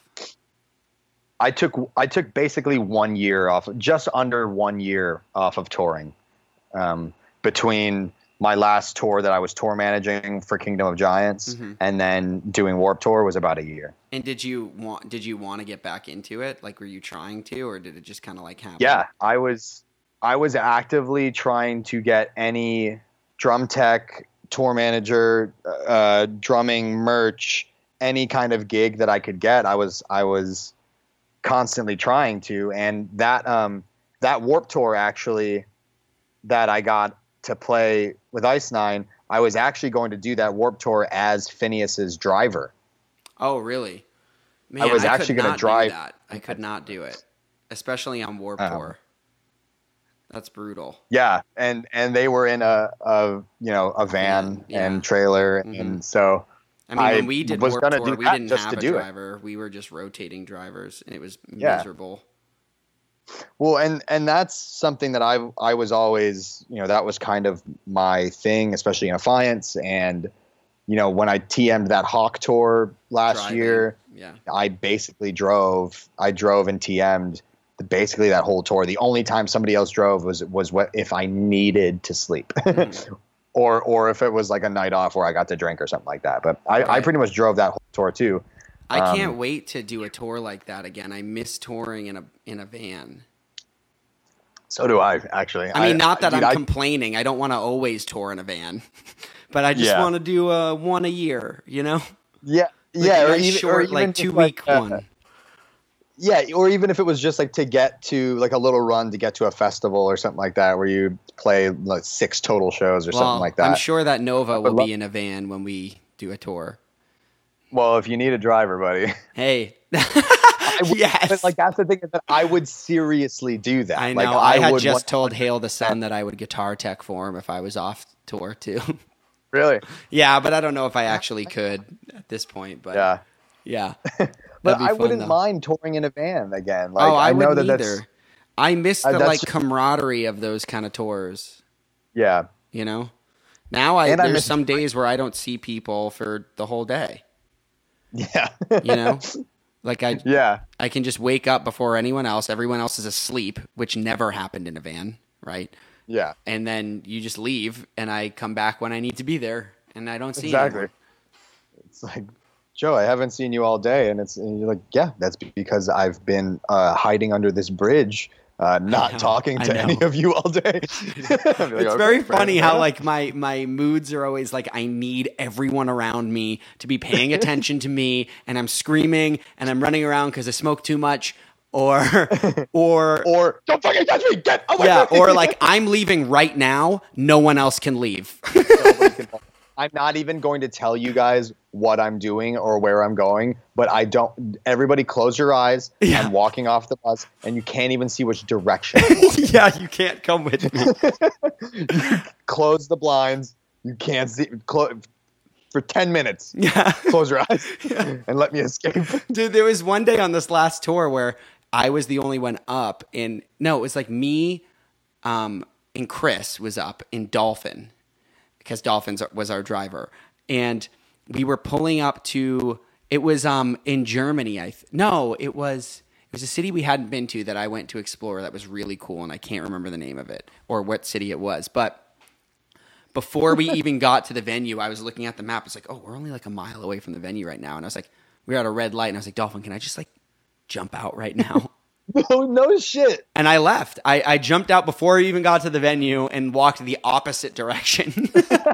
I took I took basically one year off, just under one year off of touring, um, between my last tour that I was tour managing for Kingdom of Giants Mhm. and then doing Warped Tour was about a year. And did you want? Did you want to get back into it? Like, were you trying to, or did it just kind of like happen? Yeah, I was I was actively trying to get any drum tech, tour manager, uh, drumming, merch, any kind of gig that I could get. I was I was constantly trying to, and that um that Warped Tour actually that I got to play with Ice-Nine, I was actually going to do that Warped Tour as Phineas's driver. Oh, really? Man, I was could actually gonna not do drive- that. I could not do it, especially on Warped Oh. Tour. That's brutal. Yeah, and and they were in a, a you know a van Yeah. and trailer, Mhm. and so I mean, I when we did was Warped gonna Tour, do we that didn't just have to a do it. driver. We were just rotating drivers, and it was Yeah. miserable. Well, and and that's something that I I was always, you know, that was kind of my thing, especially in Affiance. And you know, when I T M'd that Hawk tour last Driving. year, Yeah. I basically drove. I drove and T M'd the, basically that whole tour. The only time somebody else drove was was what if I needed to sleep, Mhm. or or if it was like a night off where I got to drink or something like that. But I, I Right. pretty much drove that whole tour too. I Um, can't wait to do a tour like that again. I miss touring in a in a van. So do I, actually. I mean, not that dude, I'm I- complaining. I don't want to always tour in a van, but I just Yeah. want to do uh, one a year. You know, Yeah, Like yeah, a or nice even, or short, even like just two week uh, one. Yeah, or even if it was just like to get to like a little run to get to a festival or something like that, where you play like six total shows or Well, something like that. I'm sure that Nova will lo- be in a van when we do a tour. Well, if you need a driver, buddy. Hey, would- yes. But like that's the thing is that I would seriously do that. I know. Like, I, had would just want- told Hail the Sun that I would guitar tech for him if I was off tour too. Really. Yeah, but I don't know if I actually could at this point. But Yeah, yeah. but That'd be I fun, wouldn't though. mind touring in a van again. Like, oh, I, I know wouldn't that either. that's I miss Uh, the that's like just- camaraderie of those kind of tours. yeah. You know. Now I And I there's miss- some days where I don't see people for the whole day. Yeah. You know, like I Yeah. I can just wake up before anyone else. Everyone else is asleep, which never happened in a van, right? Yeah. And then you just leave, and I come back when I need to be there, and I don't see Exactly. anyone. It's like, Joe, I haven't seen you all day, and it's and you're like, yeah, that's because I've been uh, hiding under this bridge, uh, not know, talking I to know. any of you all day. It's very funny how like my my moods are always like I need everyone around me to be paying attention to me, and I'm screaming and I'm running around because I smoke too much, or or or don't fucking touch me, get away yeah, from me. or like I'm leaving right now. No one else can leave. Nobody can- I'm not even going to tell you guys what I'm doing or where I'm going, but I don't. Everybody, close your eyes. Yeah. I'm walking off the bus, and you can't even see which direction. I'm walking. Yeah, you can't come with me. Close the blinds. You can't see. Clo- for ten minutes. Yeah. Close your eyes and let me escape. Dude, there was one day on this last tour where I was the only one up in no, it was like me um and Chris was up in Dolphin because Dolphins was our driver. And we were pulling up to it was um in Germany. I th- no, it was it was a city we hadn't been to that I went to explore that was really cool, and I can't remember the name of it or what city it was. But before we even got to the venue, I was looking at the map. It's like, oh, we're only like a mile away from the venue right now. And I was like, we were at a red light, and I was like, Dolphin, can I just like jump out right now? No, no shit. And I left. I, I jumped out before I even got to the venue and walked the opposite direction.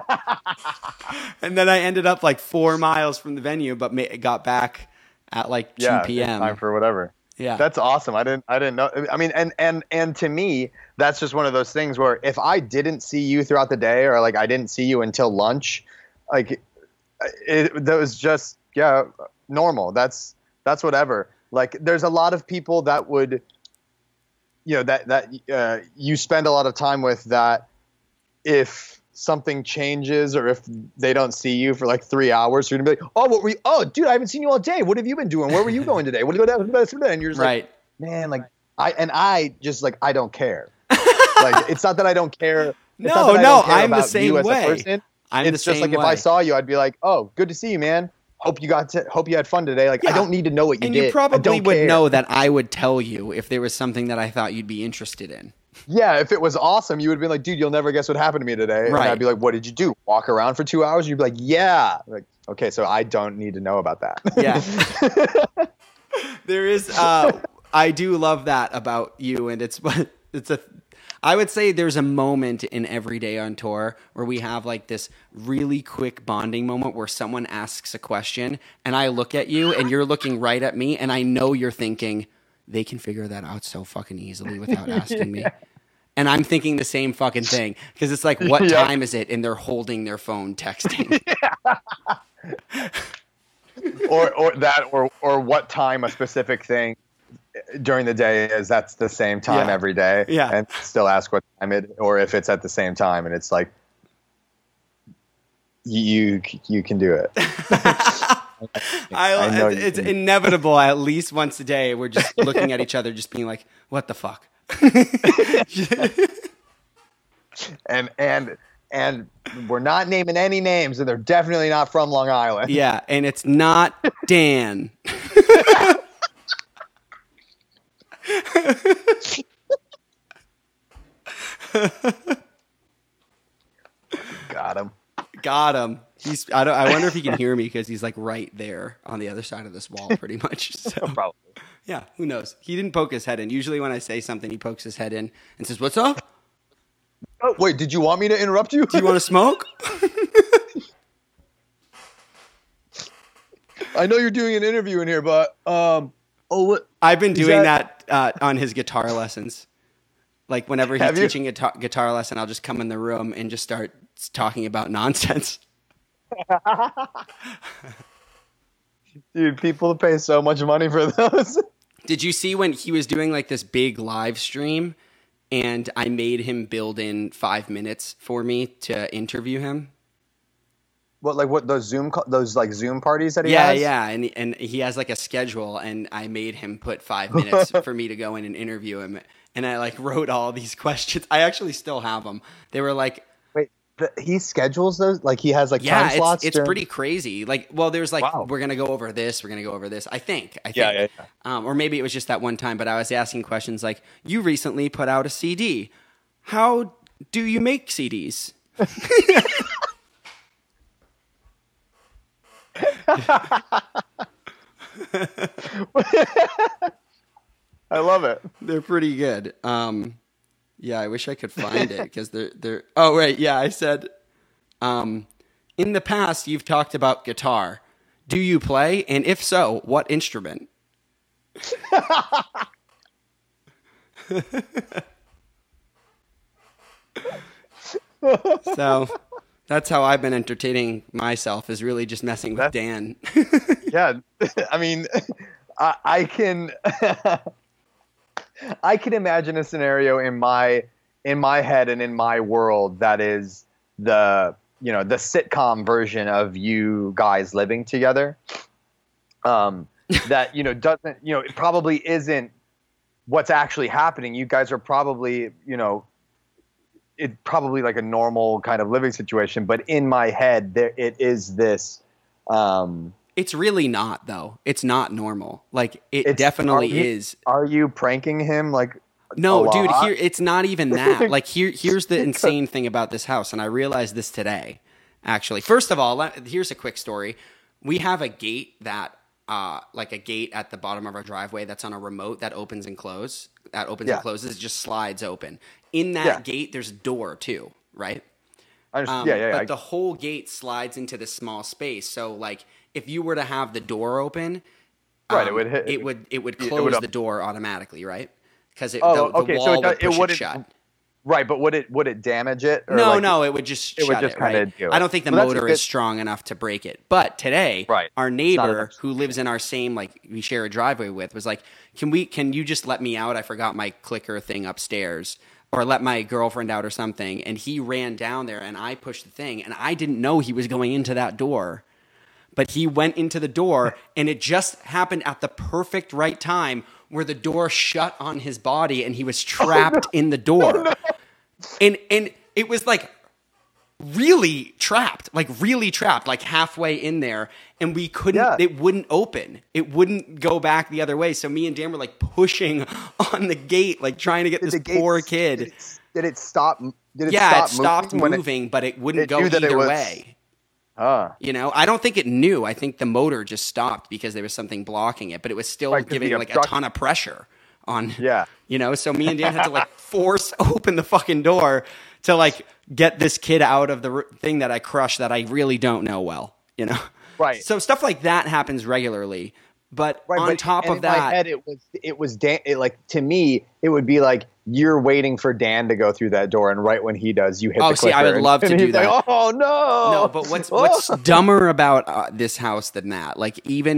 And then I ended up like four miles from the venue, but ma- got back at like two Yeah, p.m. time for whatever. Yeah. That's awesome. I didn't I didn't know. I mean, and and and to me, that's just one of those things where if I didn't see you throughout the day, or like I didn't see you until lunch, like it, that was just yeah normal. That's that's whatever. Like there's a lot of people that would, you know, that that uh, you spend a lot of time with that if something changes or if they don't see you for like three hours, you're gonna be like, oh, what were you? Oh, dude, I haven't seen you all day. What have you been doing? Where were you going today? What did you go down? And you're just Right. like, man, like I and I just like I don't care. Like it's not that I don't care. It's No, not that I no, don't care I'm the about same you as a way. person. I'm it's the just same like way. if I saw you, I'd be like, oh, good to see you, man. Hope you got to, hope you had fun today. Like Yeah. I don't need to know what you and did. you I probably don't would care. know that I would tell you if there was something that I thought you'd be interested in. Yeah, if it was awesome, you would be like, dude, you'll never guess what happened to me today. And Right. I'd be like, what did you do? Walk around for two hours? You'd be like, yeah. Like, okay, so I don't need to know about that. Yeah. There is uh I do love that about you, and it's it's a I would say there's a moment in every day on tour where we have like this really quick bonding moment where someone asks a question and I look at you and you're looking right at me and I know you're thinking they can figure that out so fucking easily without asking me. And I'm thinking the same fucking thing because it's like, what Yeah. time is it? And they're holding their phone texting. or or that or or what time a specific thing during the day is that's the same time Yeah. every day. Yeah. And still ask what time it, or if it's at the same time, and it's like, you you can do it. I, I know it's you it's can. inevitable. At least once a day, we're just looking at each other, just being like, "What the fuck?" and and and we're not naming any names, and they're definitely not from Long Island. Yeah, and it's not Dan. Got him. Got him. He's. I don't. I wonder if he can hear me because he's like right there on the other side of this wall, pretty much. So Probably. yeah, who knows? He didn't poke his head in. Usually, when I say something, he pokes his head in and says, "What's up? Oh, wait, did you want me to interrupt you? Do you want to smoke?" I know you're doing an interview in here, but um, oh, what? I've been Is doing that- that, uh, on his guitar lessons. Like whenever he's Have you? teaching a ta- guitar lesson, I'll just come in the room and just start talking about nonsense. Dude, people pay so much money for those. Did you see when he was doing like this big live stream and I made him build in five minutes for me to interview him? What, like what those Zoom ca- those like Zoom parties that he Yeah, has? yeah. And, and he has like a schedule and I made him put five minutes for me to go in and interview him. And I like wrote all these questions. I actually still have them. They were like, Wait, the, he schedules those? Like he has like yeah, time slots? it's, it's during- pretty crazy. Like, well, there's like, Wow. we're going to go over this. We're going to go over this. I think, I think. Yeah, yeah, yeah. Um, or maybe it was just that one time, but I was asking questions like, you recently put out a C D. How do you make C Ds? I love it. They're pretty good. Um, yeah, I wish I could find it because they're they're. Oh right, yeah, I said. Um, in the past, you've talked about guitar. Do you play? And if so, what instrument? So that's how I've been entertaining myself, is really just messing with Dan. Yeah, I mean, I, I can, I can imagine a scenario in my in my head and in my world that is the you know the sitcom version of you guys living together. Um, that you know doesn't you know it probably isn't what's actually happening. You guys are probably you know. It's probably like a normal kind of living situation, but in my head, there it is this. Um, It's really not, though. It's not normal. Like, it It's- definitely are you- is. Are you pranking him? Like, No, a dude, lot? here it's not even that. Like, here here's the insane thing about this house, and I realized this today, actually. First of all, let, here's a quick story. We have a gate that, uh, like a gate at the bottom of our driveway that's on a remote that opens and closes. That opens Yeah. and closes. It just slides open. In that Yeah. gate, there's a door too, right? I understand. Um, yeah, yeah. But I- the whole gate slides into this small space. So, like, if you were to have the door open, Right, it um, would hit- it would it would it close would the up- door automatically, right? Because it Oh, the, the okay, so wall it does- would it push it, wouldn't- shut. right, but would it would it damage it? Or No, like- no, it would just it would shut just it, kinda right? do it. I don't think the Well, that's a motor good- is strong enough to break it. But today, Right. our It's not neighbor enough. who lives in our same, like, we share a driveway with, was like, "Can we? Can you just let me out? I forgot my clicker thing upstairs." Or let my girlfriend out or something. And he ran down there and I pushed the thing. And I didn't know he was going into that door. But he went into the door and it just happened at the perfect right time where the door shut on his body and he was trapped in the door. And and it was like really trapped, like really trapped, like halfway in there. And we couldn't, Yeah. it wouldn't open. It wouldn't go back the other way. So me and Dan were like pushing on the gate, like trying to get Did this the gate- poor Did kid. it, did it stop? Did it Yeah, stop it stopped moving? moving, when it- but it wouldn't it go knew that it either was- way. Ah. You know, I don't think it knew. I think the motor just stopped because there was something blocking it, but it was still Right, 'cause giving the like a obstruct- ton of pressure on. Yeah. You know, so me and Dan had to like force open the fucking door to like get this kid out of the r- thing that I crushed that I really don't know well. You know, Right. So stuff like that happens regularly. But Right, on but- top and of in my that, head, it was it was Dan. It, like to me, it would be like you're waiting for Dan to go through that door, and right when he does, you hit Oh, the see, clicker. I would and- love to and do he's like, that. oh no! no, but what's what's dumber about uh, this house than that? Like even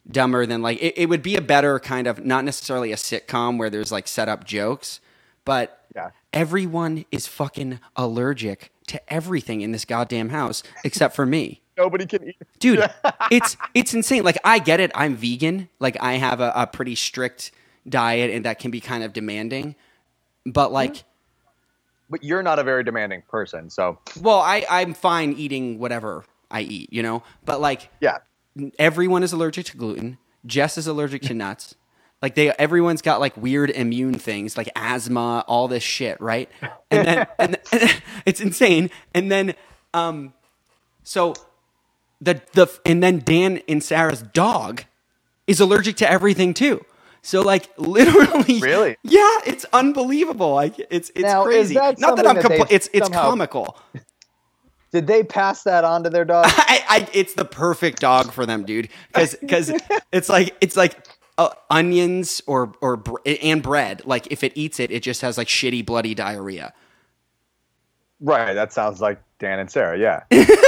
dumber than like it, it would be a better kind of, not necessarily a sitcom where there's like set up jokes, but Yeah. everyone is fucking allergic to everything in this goddamn house except for me. Nobody can eat. Dude, it's it's insane. Like, I get it. I'm vegan. Like, I have a, a pretty strict diet, and that can be kind of demanding. But like, But you're not a very demanding person, so well, I I'm fine eating whatever I eat, you know. But like, yeah. everyone is allergic to gluten. Jess is allergic to nuts. Like, they, everyone's got like weird immune things, like asthma, all this shit, right? And then, and then it's insane. And then, um, so the the and then Dan and Sarah's dog is allergic to everything too. So like, literally, Really? yeah, it's unbelievable. Like, it's it's Now, is crazy. that Not that I'm something that compl- they've it's it's somehow- comical. Did they pass that on to their dog? I, I, it's the perfect dog for them, dude. Because because it's like it's like uh, onions or or br- and bread. Like, if it eats it, it just has like shitty bloody diarrhea. Right. That sounds like Dan and Sarah. Yeah.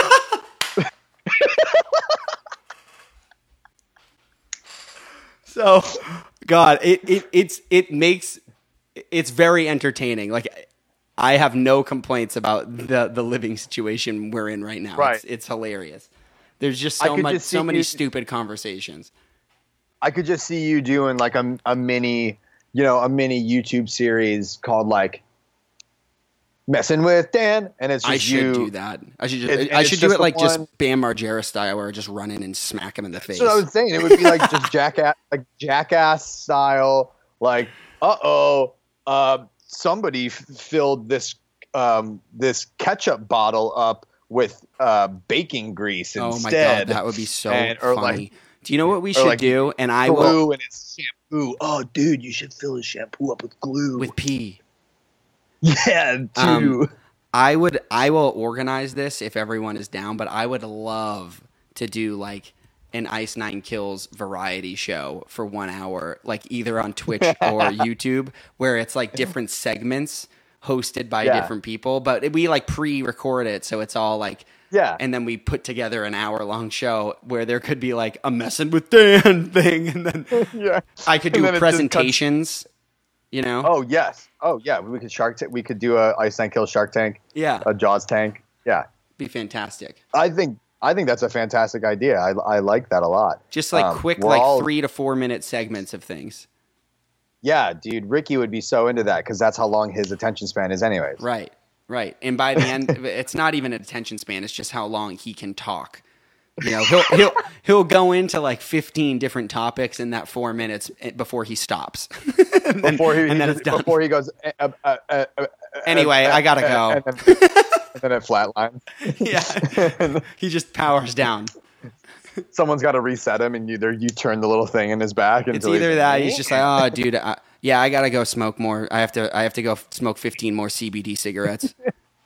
So, God, it, it it's it makes it's very entertaining. Like, I have no complaints about the the living situation we're in right now. Right. It's, it's hilarious. There's just I so could much just so see many you- stupid conversations. I could just see you doing like a, a mini, you know, a mini YouTube series called like Messing with Dan, and it's just I should you. do that. I should just, It- and I it's should do just it the like just one- Bam Margera style, where I just run in and smack him in the face. That's what I was saying. It would be like just jackass, like jackass style. Like, uh oh, uh, somebody f- filled this um, this ketchup bottle up with uh, baking grease Oh instead. my god, that would be so And- or funny. like- do you know what we should like do? And I will glue and it's shampoo. Oh, dude, you should fill his shampoo up with glue. with pee. yeah, too. Um, I would I will organize this if everyone is down, but I would love to do like an Ice Nine Kills variety show for one hour, like either on Twitch or YouTube, where it's like different segments hosted by Yeah. different people, but we like pre-record it, so it's all like, Yeah. and then we put together an hour-long show where there could be like a messing with Dan thing, and then yeah. I could And do then it just cuts- presentations, you know? Oh yes. Oh yeah. We could Shark. T- we could do a Ice Nine Kill Shark Tank. Yeah, A Jaws tank. Yeah. be fantastic. I think. I think that's a fantastic idea. I, I like that a lot. Just like Um, quick, we're like all- three to four minute segments of things. Yeah, dude. Ricky would be so into that because that's how long his attention span is, anyways. Right, right. And by the end, it's not even an attention span. It's just how long he can talk. You know, he'll he'll he'll go into like fifteen different topics in that four minutes before he stops. and then, Before he, and then he it's just- done. before he goes. Uh, uh, uh, uh, uh, Anyway, uh, I gotta uh, go. And then, and then it flatlines. Yeah, he just powers down. Someone's got to reset him, and either you turn the little thing in his back. It's until either that he's just like, oh, dude, I, yeah, I gotta go smoke more. I have to, I have to go f- smoke fifteen more C B D cigarettes.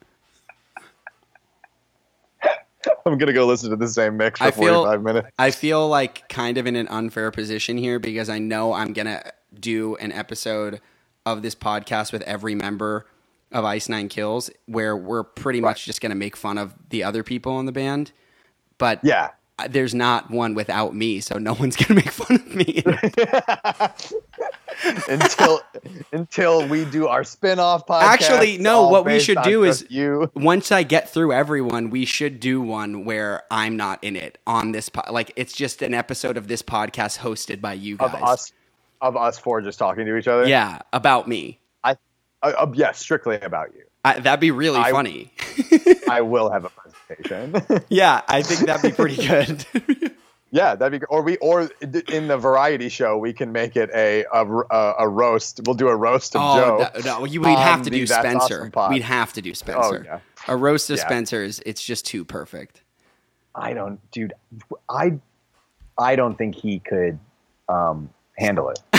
I'm gonna go listen to the same mix for I feel- forty-five minutes. I feel like kind of in an unfair position here because I know I'm gonna do an episode of this podcast with every member of Ice Nine Kills where we're pretty much just gonna make fun of the other people in the band, but Yeah. I- there's not one without me, so no one's gonna make fun of me. until until we do our spin-off podcast. Actually, no, all what we based should on do just is you. once I get through everyone, we should do one where I'm not in it on this. Po- like it's just an episode of this podcast hosted by you guys. Of us, of us four just talking to each other. Yeah, about me. I, uh, uh, yeah, strictly about you. I, that'd be really I- funny. I will have a presentation. Yeah, I think that'd be pretty good. Yeah, that'd be. Or we, or in the variety show, we can make it a a, a, a roast. We'll do a roast of oh, Joe. that- no, you- we'd have on to the do That's Spencer. Awesome pod. We'd have to do Spencer. Oh, yeah. A roast of Yeah. Spencer's. It's just too perfect. I don't, dude. I, I don't think he could um, handle it.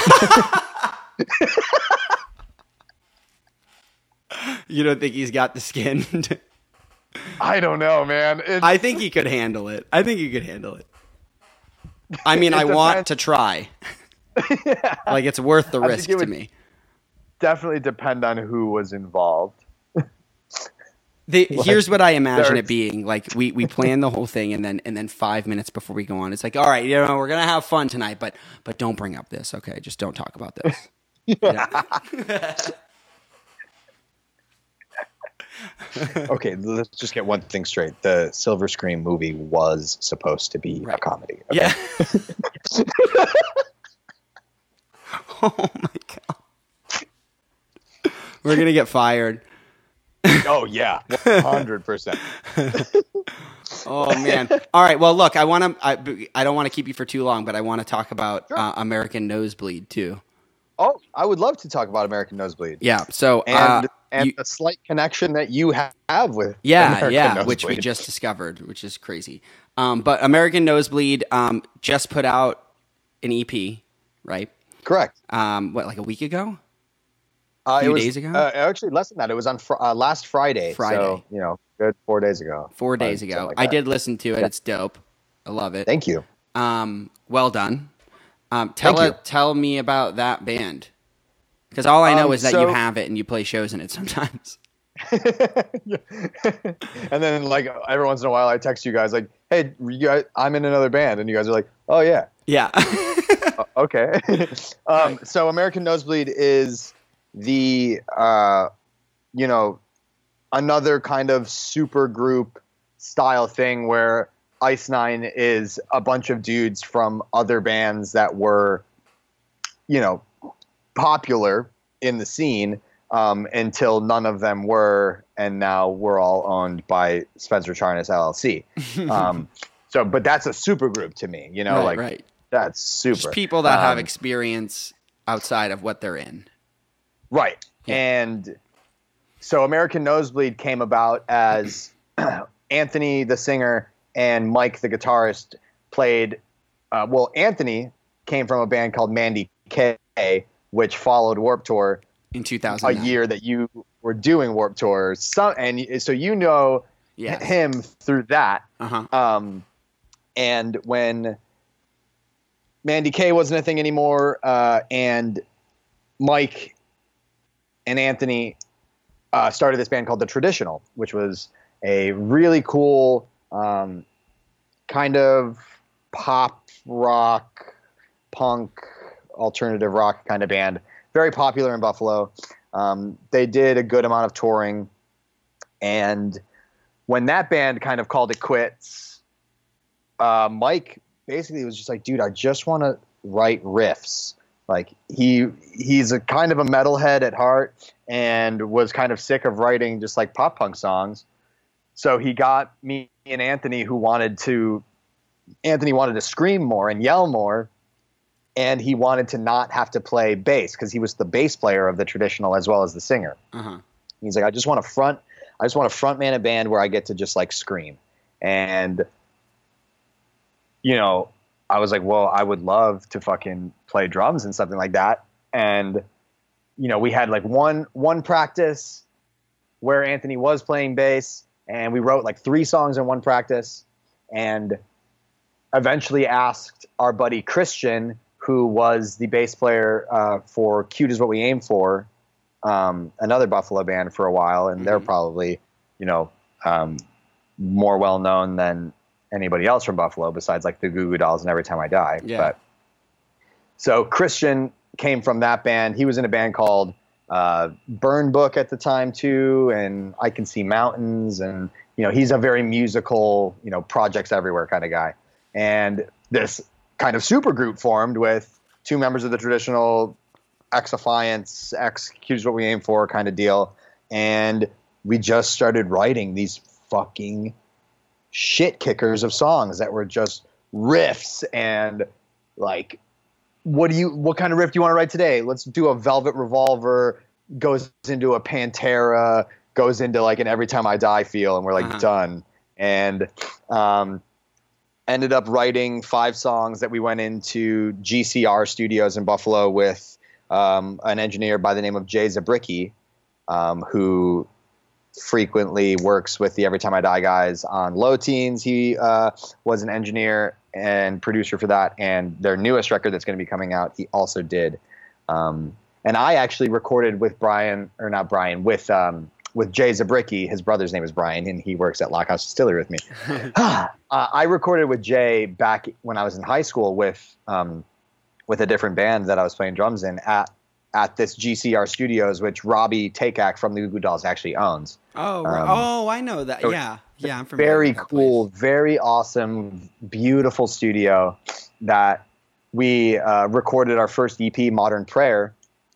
You don't think he's got the skin? I don't know, man. It's, I think he could handle it. I think he could handle it. I mean, It I want depends. to try. Like it's worth the I think risk it to would- me. definitely depend on who was involved. The, Like, here's what I imagine there's- it being. Like we, we plan the whole thing and then and then five minutes before we go on, it's like, all right, you know, we're gonna have fun tonight, but but don't bring up this, okay? Just don't talk about this. Yeah. Okay, let's just get one thing straight. The Silver Scream movie was supposed to be Right. a comedy. Okay? Yeah. Oh my god. We're gonna get fired. Oh yeah, one hundred percent. Oh man. All right. Well, look, I want to. I, I don't want to keep you for too long, but I want to talk about uh, American Nosebleed too. Oh, I would love to talk about American Nosebleed Yeah. So, and uh, and you- the slight connection that you ha- have with yeah, American yeah, which we Nosebleed. just discovered, which is crazy. Um, but American Nosebleed um, just put out an E P, right? Correct. Um, what, like a week ago? Uh, few it was, days ago? Uh, actually, less than that. It was on fr- uh, last Friday. Friday. So, you know, good four days ago. Four Five, days something ago. like I that. did listen to it. Yeah. It's dope. I love it. Thank you. Um, well done. Um, tell Thank it, tell me about that band. Because all I know Um, is that so- you have it and you play shows in it sometimes. And then, like, every once in a while, I text you guys, like, hey, you guys, I'm in another band. And you guys are like, oh, yeah. Yeah. Uh, okay. um, so American Nosebleed is the, uh, you know, another kind of super group style thing where Ice Nine is a bunch of dudes from other bands that were, you know, popular in the scene um, until none of them were, and now we're all owned by Spencer Charnas L L C. Um, so, but that's a super group to me, you know, right, like right. that's super. Just people that have Um, experience outside of what they're in. Right. Yeah. And so American Nosebleed came about as Anthony, the singer, and Mike, the guitarist, played. Uh, well, Anthony came from a band called Mandy K, which followed Warped Tour In two a thousand nine. year that you were doing Warped Tour. So, and y- so you know Yes. him through that. Uh-huh. Um, and when Mandy K wasn't a thing anymore, uh, and Mike and Anthony uh, started this band called The Traditional, which was a really cool um, kind of pop rock, punk, alternative rock kind of band. Very popular in Buffalo. Um, they did a good amount of touring. And when that band kind of called it quits, uh, Mike basically was just like, dude, I just want to write riffs. Like he he's a kind of a metalhead at heart and was kind of sick of writing just like pop punk songs. So he got me and Anthony who wanted to Anthony wanted to scream more and yell more, and he wanted to not have to play bass because he was the bass player of The Traditional as well as the singer. Uh-huh. He's like, I just want to front I just want to frontman a band where I get to just like scream. And you know, I was like, well, I would love to fucking play drums and something like that. And, you know, we had like one, one practice where Anthony was playing bass, and we wrote like three songs in one practice, and eventually asked our buddy Christian, who was the bass player uh, for Cute Is What We Aim For, um, another Buffalo band for a while. And they're Mhm. probably, you know, um, more well known than anybody else from Buffalo besides like the Goo Goo Dolls and Every Time I Die. Yeah. But so Christian came from that band. He was in a band called uh, Burn Book at the time too, and I Can See Mountains, and you know he's a very musical, you know, projects everywhere kind of guy. And this kind of super group formed with two members of The Traditional, ex-Affiance, ex Cute Is What We Aim For kind of deal, and we just started writing these fucking shit kickers of songs that were just riffs and like, what do you, what kind of riff do you want to write today? Let's do a Velvet Revolver, goes into a Pantera, goes into like an Every Time I Die feel, and we're like Uh-huh. done. And um, ended up writing five songs that we went into G C R Studios in Buffalo with um, an engineer by the name of Jay Zabricki, um, who frequently works with the Every Time I Die guys on Low Teens. He uh, was an engineer and producer for that, and their newest record that's going to be coming out, he also did. Um, and I actually recorded with Brian, or not Brian, with um, with Jay Zabricki. His brother's name is Brian, and he works at Lockhouse Distillery with me. uh, I recorded with Jay back when I was in high school with um, with a different band that I was playing drums in at at this G C R Studios, which Robbie Takak from the Goo Goo Dolls actually owns. Oh, Um, oh, I know that. Yeah, yeah, I'm familiar Very with that cool, place. very awesome, beautiful studio that we uh, recorded our first E P, Modern Prayer,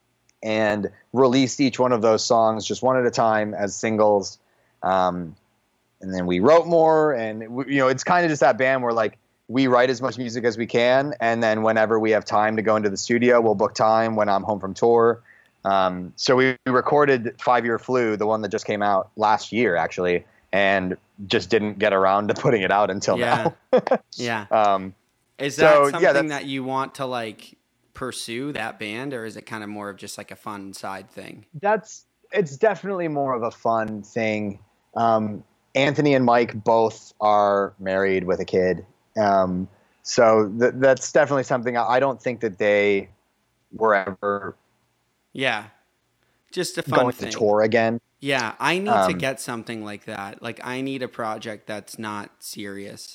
and released each one of those songs just one at a time as singles. Um, and then we wrote more, and we, you know, it's kind of just that band where like we write as much music as we can, and then whenever we have time to go into the studio, we'll book time when I'm home from tour. Um, so we recorded Five Year Flu, the one that just came out last year, actually, and just didn't get around to putting it out until Yeah, now. yeah. um, Is so, that yeah, something that's- that you want to like pursue that band, or is it kind of more of just like a fun side thing? that's it's definitely more of a fun thing. Um, Anthony and Mike both are married with a kid. Um, so th- that's definitely something I, I don't think that they were ever Yeah, just a fun going thing. to tour again. Yeah, I need to Um, get something like that. Like I need a project that's not serious.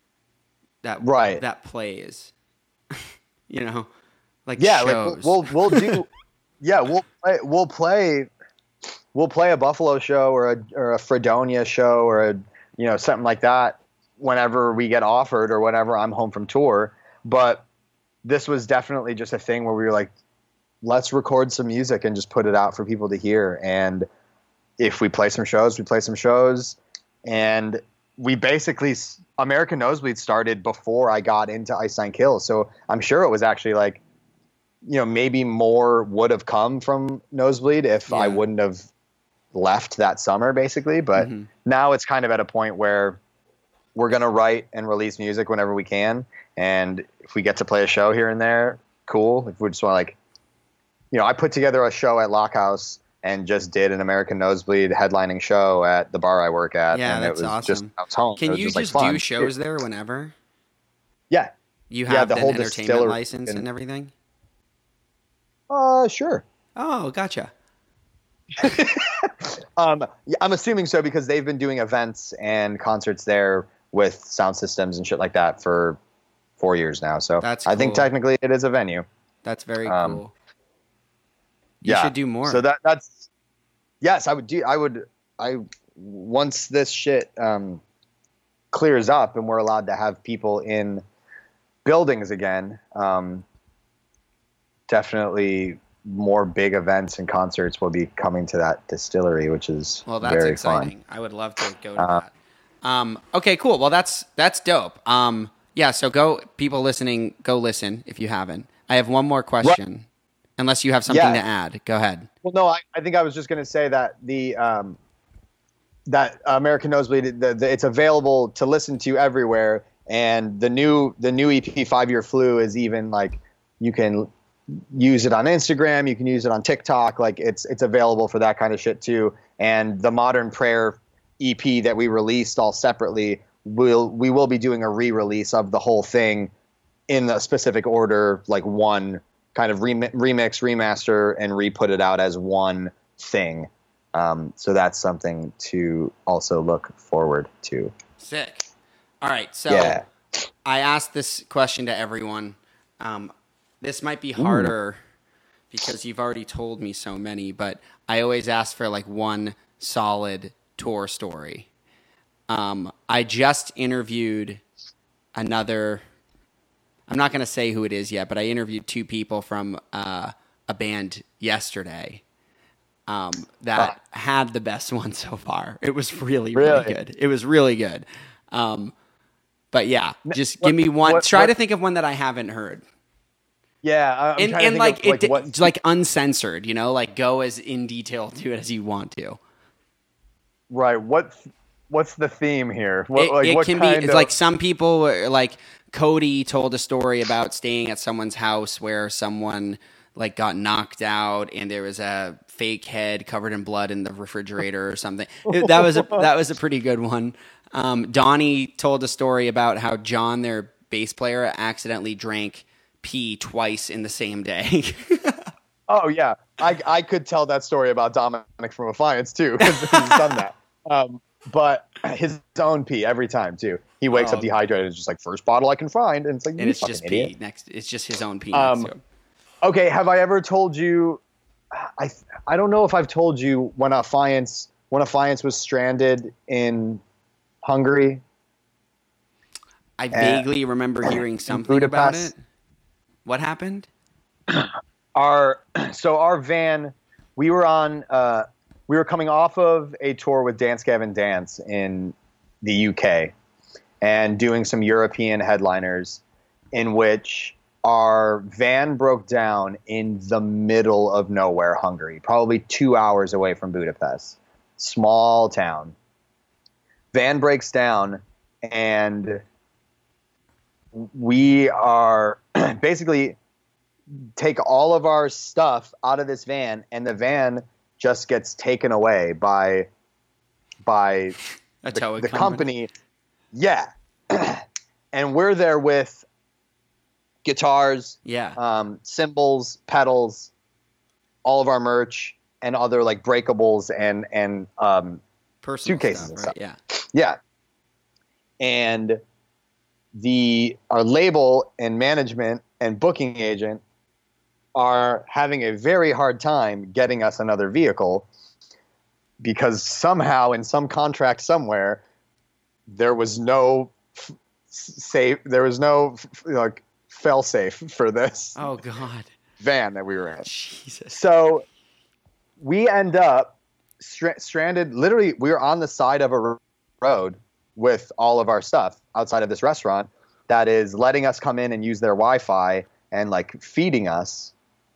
That Right. that plays. You know, like Yeah, shows. like we'll we'll do. Yeah, we'll play, we'll play we'll play a Buffalo show or a or a Fredonia show or a you know something like that whenever we get offered or whenever I'm home from tour. But this was definitely just a thing where we were like, let's record some music and just put it out for people to hear. And if we play some shows, we play some shows. And we basically, American Nosebleed started before I got into Ice Nine Kills. So I'm sure it was actually like, you know, maybe more would have come from Nosebleed if I Yeah. wouldn't have left that summer, basically. But Mhm. now it's kind of at a point where we're going to write and release music whenever we can. And if we get to play a show here and there, cool. If we just want to like, you know, I put together a show at Lockhouse and just did an American Nosebleed headlining show at the bar I work at. Yeah, and that's it was just, awesome. I was home. It Can was you just, just, like, fun. do shows there whenever? Yeah. You Yeah, have the an whole entertainment distillery license and- and everything? Uh, sure. Oh, gotcha. Um, yeah, I'm assuming so because they've been doing events and concerts there with sound systems and shit like that for four years now. So That's I think cool. technically it is a venue. That's very Um, cool. You yeah. should do more. So that that's yes, I would do. I would. I once this shit um, clears up and we're allowed to have people in buildings again. Um, definitely more big events and concerts will be coming to that distillery, which is Well, that's very exciting. fun. I would love to go to Uh, that. Um, okay, cool. Well, that's that's dope. Um, yeah, so go, people listening, go listen if you haven't. I have one more question, unless you have something Yeah. to add. Go ahead. Well, no, I, I think I was just going to say that the um, that American Nosebleed, the, the, it's available to listen to everywhere, and the new the new E P Five Year Flu is even like you can use it on Instagram, you can use it on TikTok, like it's it's available for that kind of shit too. And the Modern Prayer E P that we released all separately, will we will be doing a re-release of the whole thing in a specific order, like one kind of rem- remix, remaster, and re-put it out as one thing. Um, so that's something to also look forward to. Sick. All right, so Yeah. I asked this question to everyone. Um, this might be harder because you've already told me so many, but I always ask for like one solid tour story. Um, I just interviewed another, I'm not going to say who it is yet, but I interviewed two people from uh, a band yesterday um, that had the best one so far. It was really, really, Really? good. It was really good. Um, but yeah, just what- give me one. what- try what- to think of one that I haven't heard. Yeah, I- I'm And, trying to and think like, of, like it, what like uncensored, you know, like go as in detail to it as you want to. right what what's the theme here? What, it like, it what can be kind it's of- like some people were- like Cody told a story about staying at someone's house where someone like got knocked out and there was a fake head covered in blood in the refrigerator or something. It- that was a, that was a pretty good one. Um, Donnie told a story about how John, their bass player, accidentally drank pee twice in the same day. Oh yeah, I I could tell that story about Dominic from Affiance too, because he's done that. Um, but his own pee every time too. He wakes Oh. up dehydrated. It's just like first bottle I can find, and it's like And you it's fucking just idiot. pee next. It's just his own pee Um, next to him. Okay, have I ever told you? I I don't know if I've told you when Affiance when Affiance was stranded in Hungary. I vaguely remember hearing something about it. Budapest. What happened? Our so our van, we were on. Uh, we were coming off of a tour with Dance Gavin Dance in the U K, and doing some European headliners, in which our van broke down in the middle of nowhere, Hungary, probably two hours away from Budapest. Small town. Van breaks down, and we are basically take all of our stuff out of this van, and the van just gets taken away by by A the, towing the company. company. Yeah. And we're there with guitars, Yeah. um, cymbals, pedals, all of our merch, and other like breakables and and um, Personal suitcases stuff, and right? stuff. Yeah. yeah. And the our label and management and booking agent are having a very hard time getting us another vehicle, because somehow in some contract somewhere there was no f- safe there was no f- like fail safe for this Oh God. van that we were in. Jesus. So we end up stra- stranded. Literally, we were on the side of a r- road with all of our stuff outside of this restaurant that is letting us come in and use their Wi-Fi and like feeding us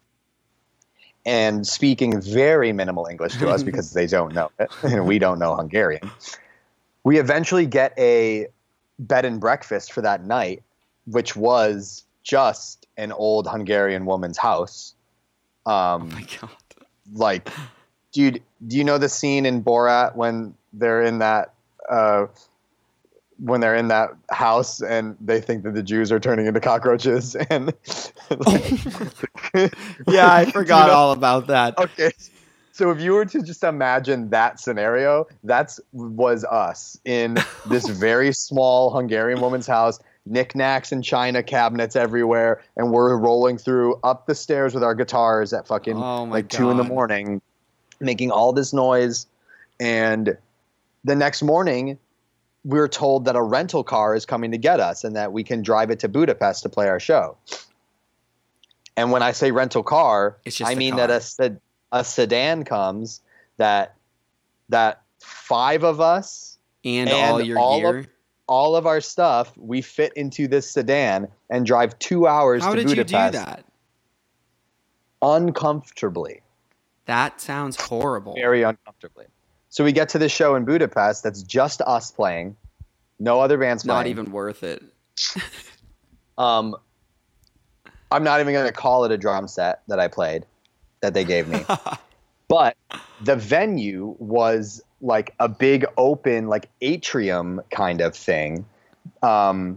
and speaking very minimal English to us because they don't know it and we don't know Hungarian. We eventually get a bed and breakfast for that night, which was just an old Hungarian woman's house. Um, Oh my God. like, dude, do you know the scene in Borat when they're in that uh, when they're in that house and they think that the Jews are turning into cockroaches? And like, Yeah, I Do you forgot know- all about that. Okay, so if you were to just imagine that scenario, that's was us in this very small Hungarian woman's house. Knickknacks and china cabinets everywhere, and we're rolling through up the stairs with our guitars at fucking Oh my like two in the God. morning, making all this noise. And the next morning, we were told that a rental car is coming to get us and that we can drive it to Budapest to play our show. And when I say rental car, It's just I a mean car. that a, sed- a sedan comes that that five of us, And, And all your all gear. of- all of our stuff, we fit into this sedan and drive two hours How to did Budapest you do that? uncomfortably, That sounds horrible. very uncomfortably. So we get to the show in Budapest that's just us playing, no other bands playing. Not even worth it. Um, I'm not even going to call it a drum set that I played that they gave me. But the venue was like a big open, like atrium kind of thing. Um,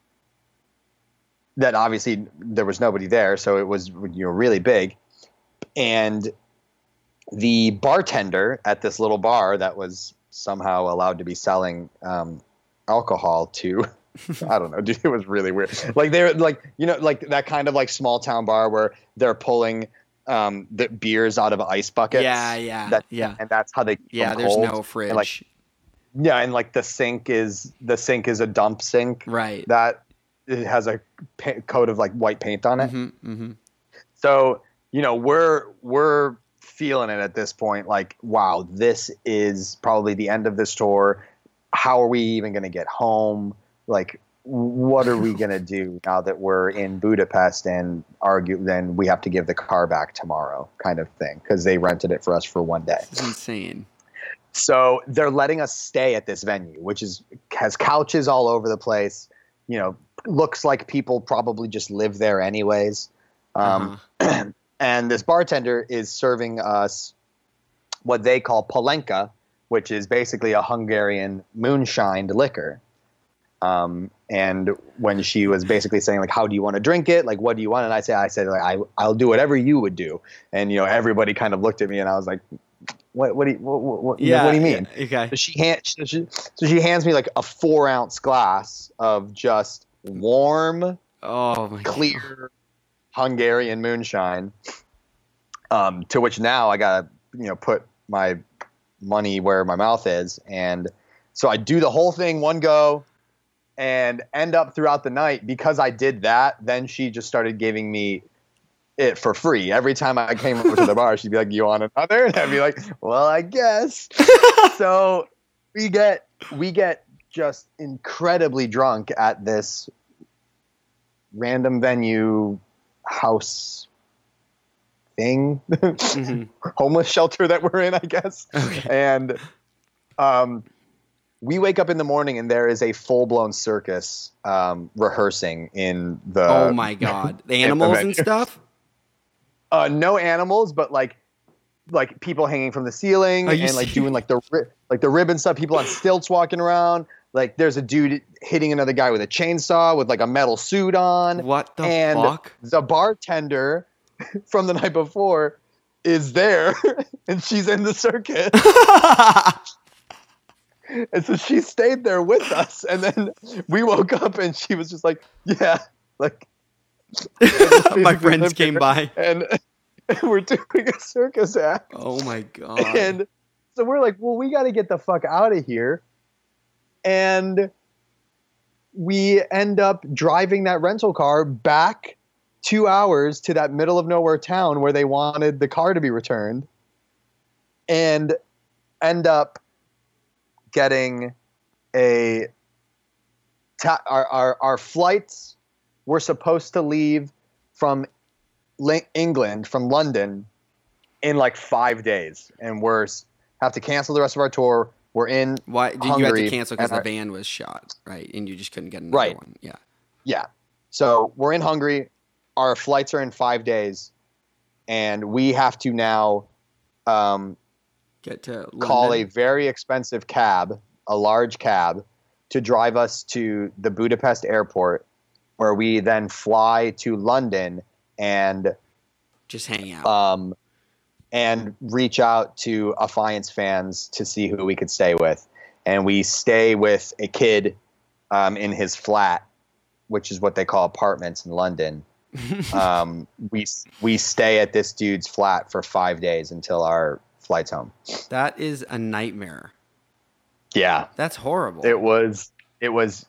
that obviously there was nobody there, so it was, you know, really big. And the bartender at this little bar that was somehow allowed to be selling um, alcohol to, I don't know, dude, it was really weird. Like they're like, you know, like that kind of like small town bar where they're pulling um, the beers out of ice buckets. Yeah, yeah, That, yeah. And that's how they keep Yeah, them there's cold. no fridge. And like, yeah, and like the sink is the sink is a dump sink right. that it has a pa- coat of like white paint on it. hmm hmm So, you know, we're we're feeling it at this point. Like, wow, this is probably the end of this tour. How are we even going to get home? Like, what are we going to do now that we're in Budapest and argue? Then we have to give the car back tomorrow, kind of thing, because they rented it for us for one day. This is insane. So they're letting us stay at this venue, which is has couches all over the place. You know, looks like people probably just live there anyways. Um, Uh-huh. And this bartender is serving us what they call Palenka, which is basically a Hungarian moonshined liquor. Um, and when she was basically saying like, how do you want to drink it? Like, what do you want? And I said, I said, like, I, I'll do whatever you would do. And, you know, everybody kind of looked at me and I was like, what, what do you, what, what, Yeah, what do you mean? yeah, okay. So she, hand, so, she, so she hands me like a four ounce glass of just warm, Oh my clear God. Hungarian moonshine. Um, to which now I gotta, you know, put my money where my mouth is. And so I do the whole thing one go and end up throughout the night, because I did that, then she just started giving me it for free. Every time I came over to the bar, she'd be like, you want another? And I'd be like, well, I guess. So we get, we get just incredibly drunk at this random venue house thing, Mhm. homeless shelter that we're in, I guess. Okay. And um, we wake up in the morning and there is a full blown circus um, rehearsing in the. Oh my God. The animals and venue. stuff? Uh, no animals, but like like people hanging from the ceiling Are you and like serious? doing like the ri- like the ribbon stuff. People on stilts walking around. Like there's a dude hitting another guy with a chainsaw with like a metal suit on. What the and fuck? the bartender from the night before is there, and she's in the circus. And so she stayed there with us, and then we woke up and she was just like, yeah, like My friends came by. and we're doing a circus act. Oh my God. And so we're like, well, we got to get the fuck out of here. And we end up driving that rental car back two hours to that middle of nowhere town where they wanted the car to be returned, and end up getting a ta- our, our our flights were supposed to leave from Li- England from London in like five days, and we're s- have to cancel the rest of our tour. We're in Why did you have Hungary, to cancel because and the our- van was shot, right? And you just couldn't get another Right. one. Yeah. Yeah. So we're in Hungary. Our flights are in five days, and we have to now um, Get to call a London. very expensive cab, a large cab, to drive us to the Budapest airport, where we then fly to London and Just hang out. um, and reach out to Affiance fans to see who we could stay with. And we stay with a kid um, in his flat, which is what they call apartments in London. um, we we stay at this dude's flat for five days until our flight's home. That is a nightmare. Yeah, That's horrible. it was it was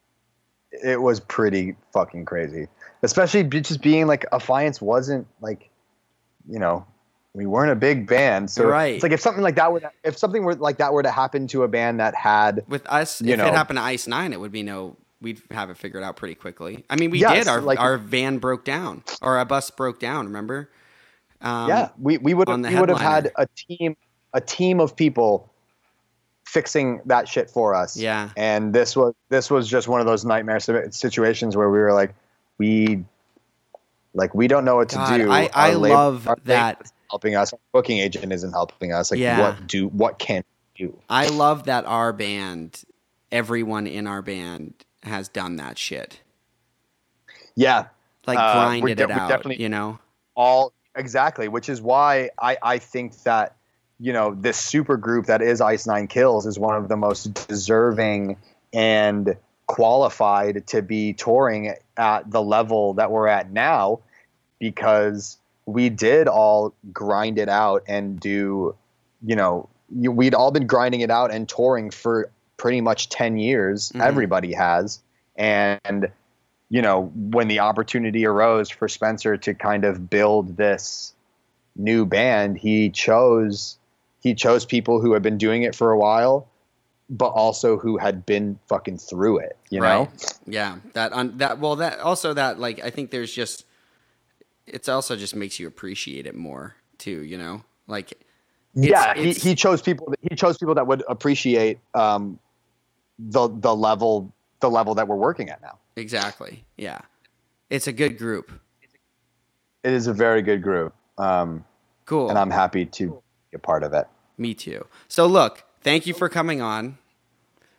it was pretty fucking crazy, especially be- just being like Affiance wasn't like, you know, we weren't a big band, so Right. it's like if something like that were if something were like that were to happen to a band that had With us, you if know- it happened to Ice Nine, it would be no. We'd have it figured out pretty quickly. I mean, we Yes, did. Our like- our van broke down, or our bus broke down. Remember? Um, yeah, we, we would have on the we would have headliner. had a team a team of people fixing that shit for us. Yeah. And this was this was just one of those nightmare si- situations where we were like, we like we don't know what to God, do. I- I Our label- love our label that- isn't helping us. Our booking agent isn't helping us. Like, Yeah. what do what can we do? I love that our band, everyone in our band has done that shit. Yeah, Like Uh, we're grinded de- it we're out, definitely- you know? all exactly, which is why I I think that, you know, this super group that is Ice Nine Kills is one of the most deserving and qualified to be touring at the level that we're at now, because we did all grind it out and do, you know, you, we'd all been grinding it out and touring for pretty much ten years. Mhm. Everybody has. And, you know, when the opportunity arose for Spencer to kind of build this new band, he chose he chose people who had been doing it for a while, but also who had been fucking through it, you know? Right. Yeah. That un, that well that also that like I think there's just it's also just makes you appreciate it more too, you know? Like it's- yeah, he, it's- he chose people that, he chose people that would appreciate um the the level the level that we're working at now. Exactly. Yeah. It's a good group. It is a very good group. Um Cool. and I'm happy to be a part of it. Me too. So look, thank you for coming on.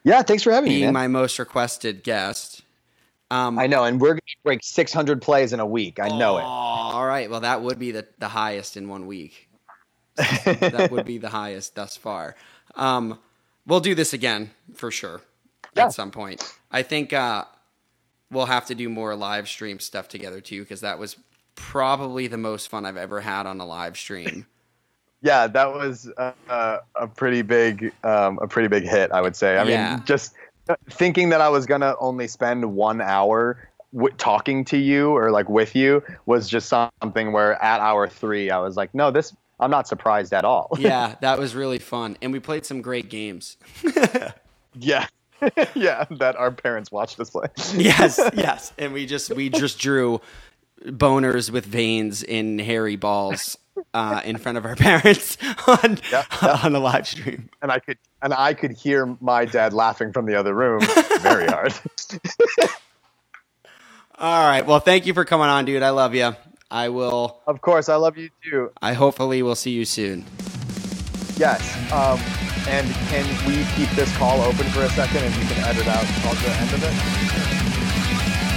Yeah, thanks for having being me, man. my most requested guest. Um, I know, and we're going to break six hundred plays in a week. I know oh, it. All right. Well, that would be the, the highest in one week. That would be the highest thus far. Um, we'll do this again for sure Yeah. at some point. I think uh, we'll have to do more live stream stuff together too, because that was probably the most fun I've ever had on a live stream. Yeah, that was a, a, a pretty big, um, a pretty big hit, I would say. I Yeah. mean, just thinking that I was gonna only spend one hour w- talking to you or like with you was just something where at hour three, I was like, no, this, I'm not surprised at all. Yeah, that was really fun, and we played some great games. Yeah, yeah, that our parents watched us play. Yes, yes, and we just we just drew boners with veins in hairy balls uh, in front of our parents on Yep, yep. on a live stream. and I could and I could hear my dad laughing from the other room very hard. All right, well, thank you for coming on, dude. I love you. I will. Of course, I love you too. I hopefully will see you soon. Yes. Um, and can we keep this call open for a second, and you can edit out all the end of it?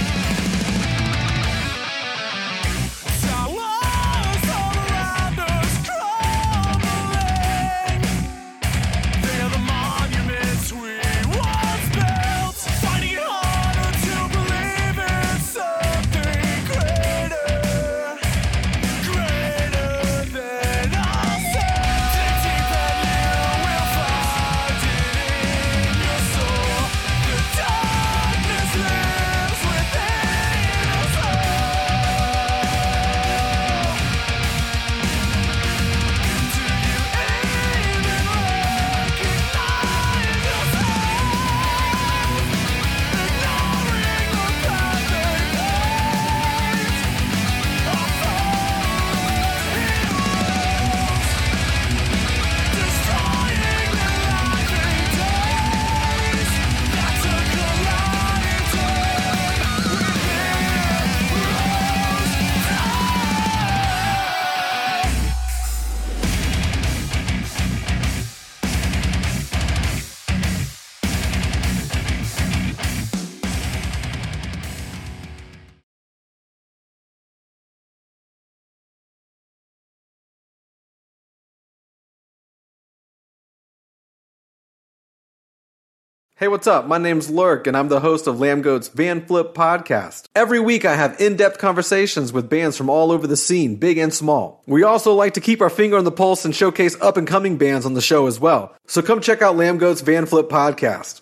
Hey, what's up? My name's Lurk, and I'm the host of Lambgoat's Van Flip podcast. Every week I have in-depth conversations with bands from all over the scene, big and small. We also like to keep our finger on the pulse and showcase up-and-coming bands on the show as well. So come check out Lambgoat's Van Flip podcast.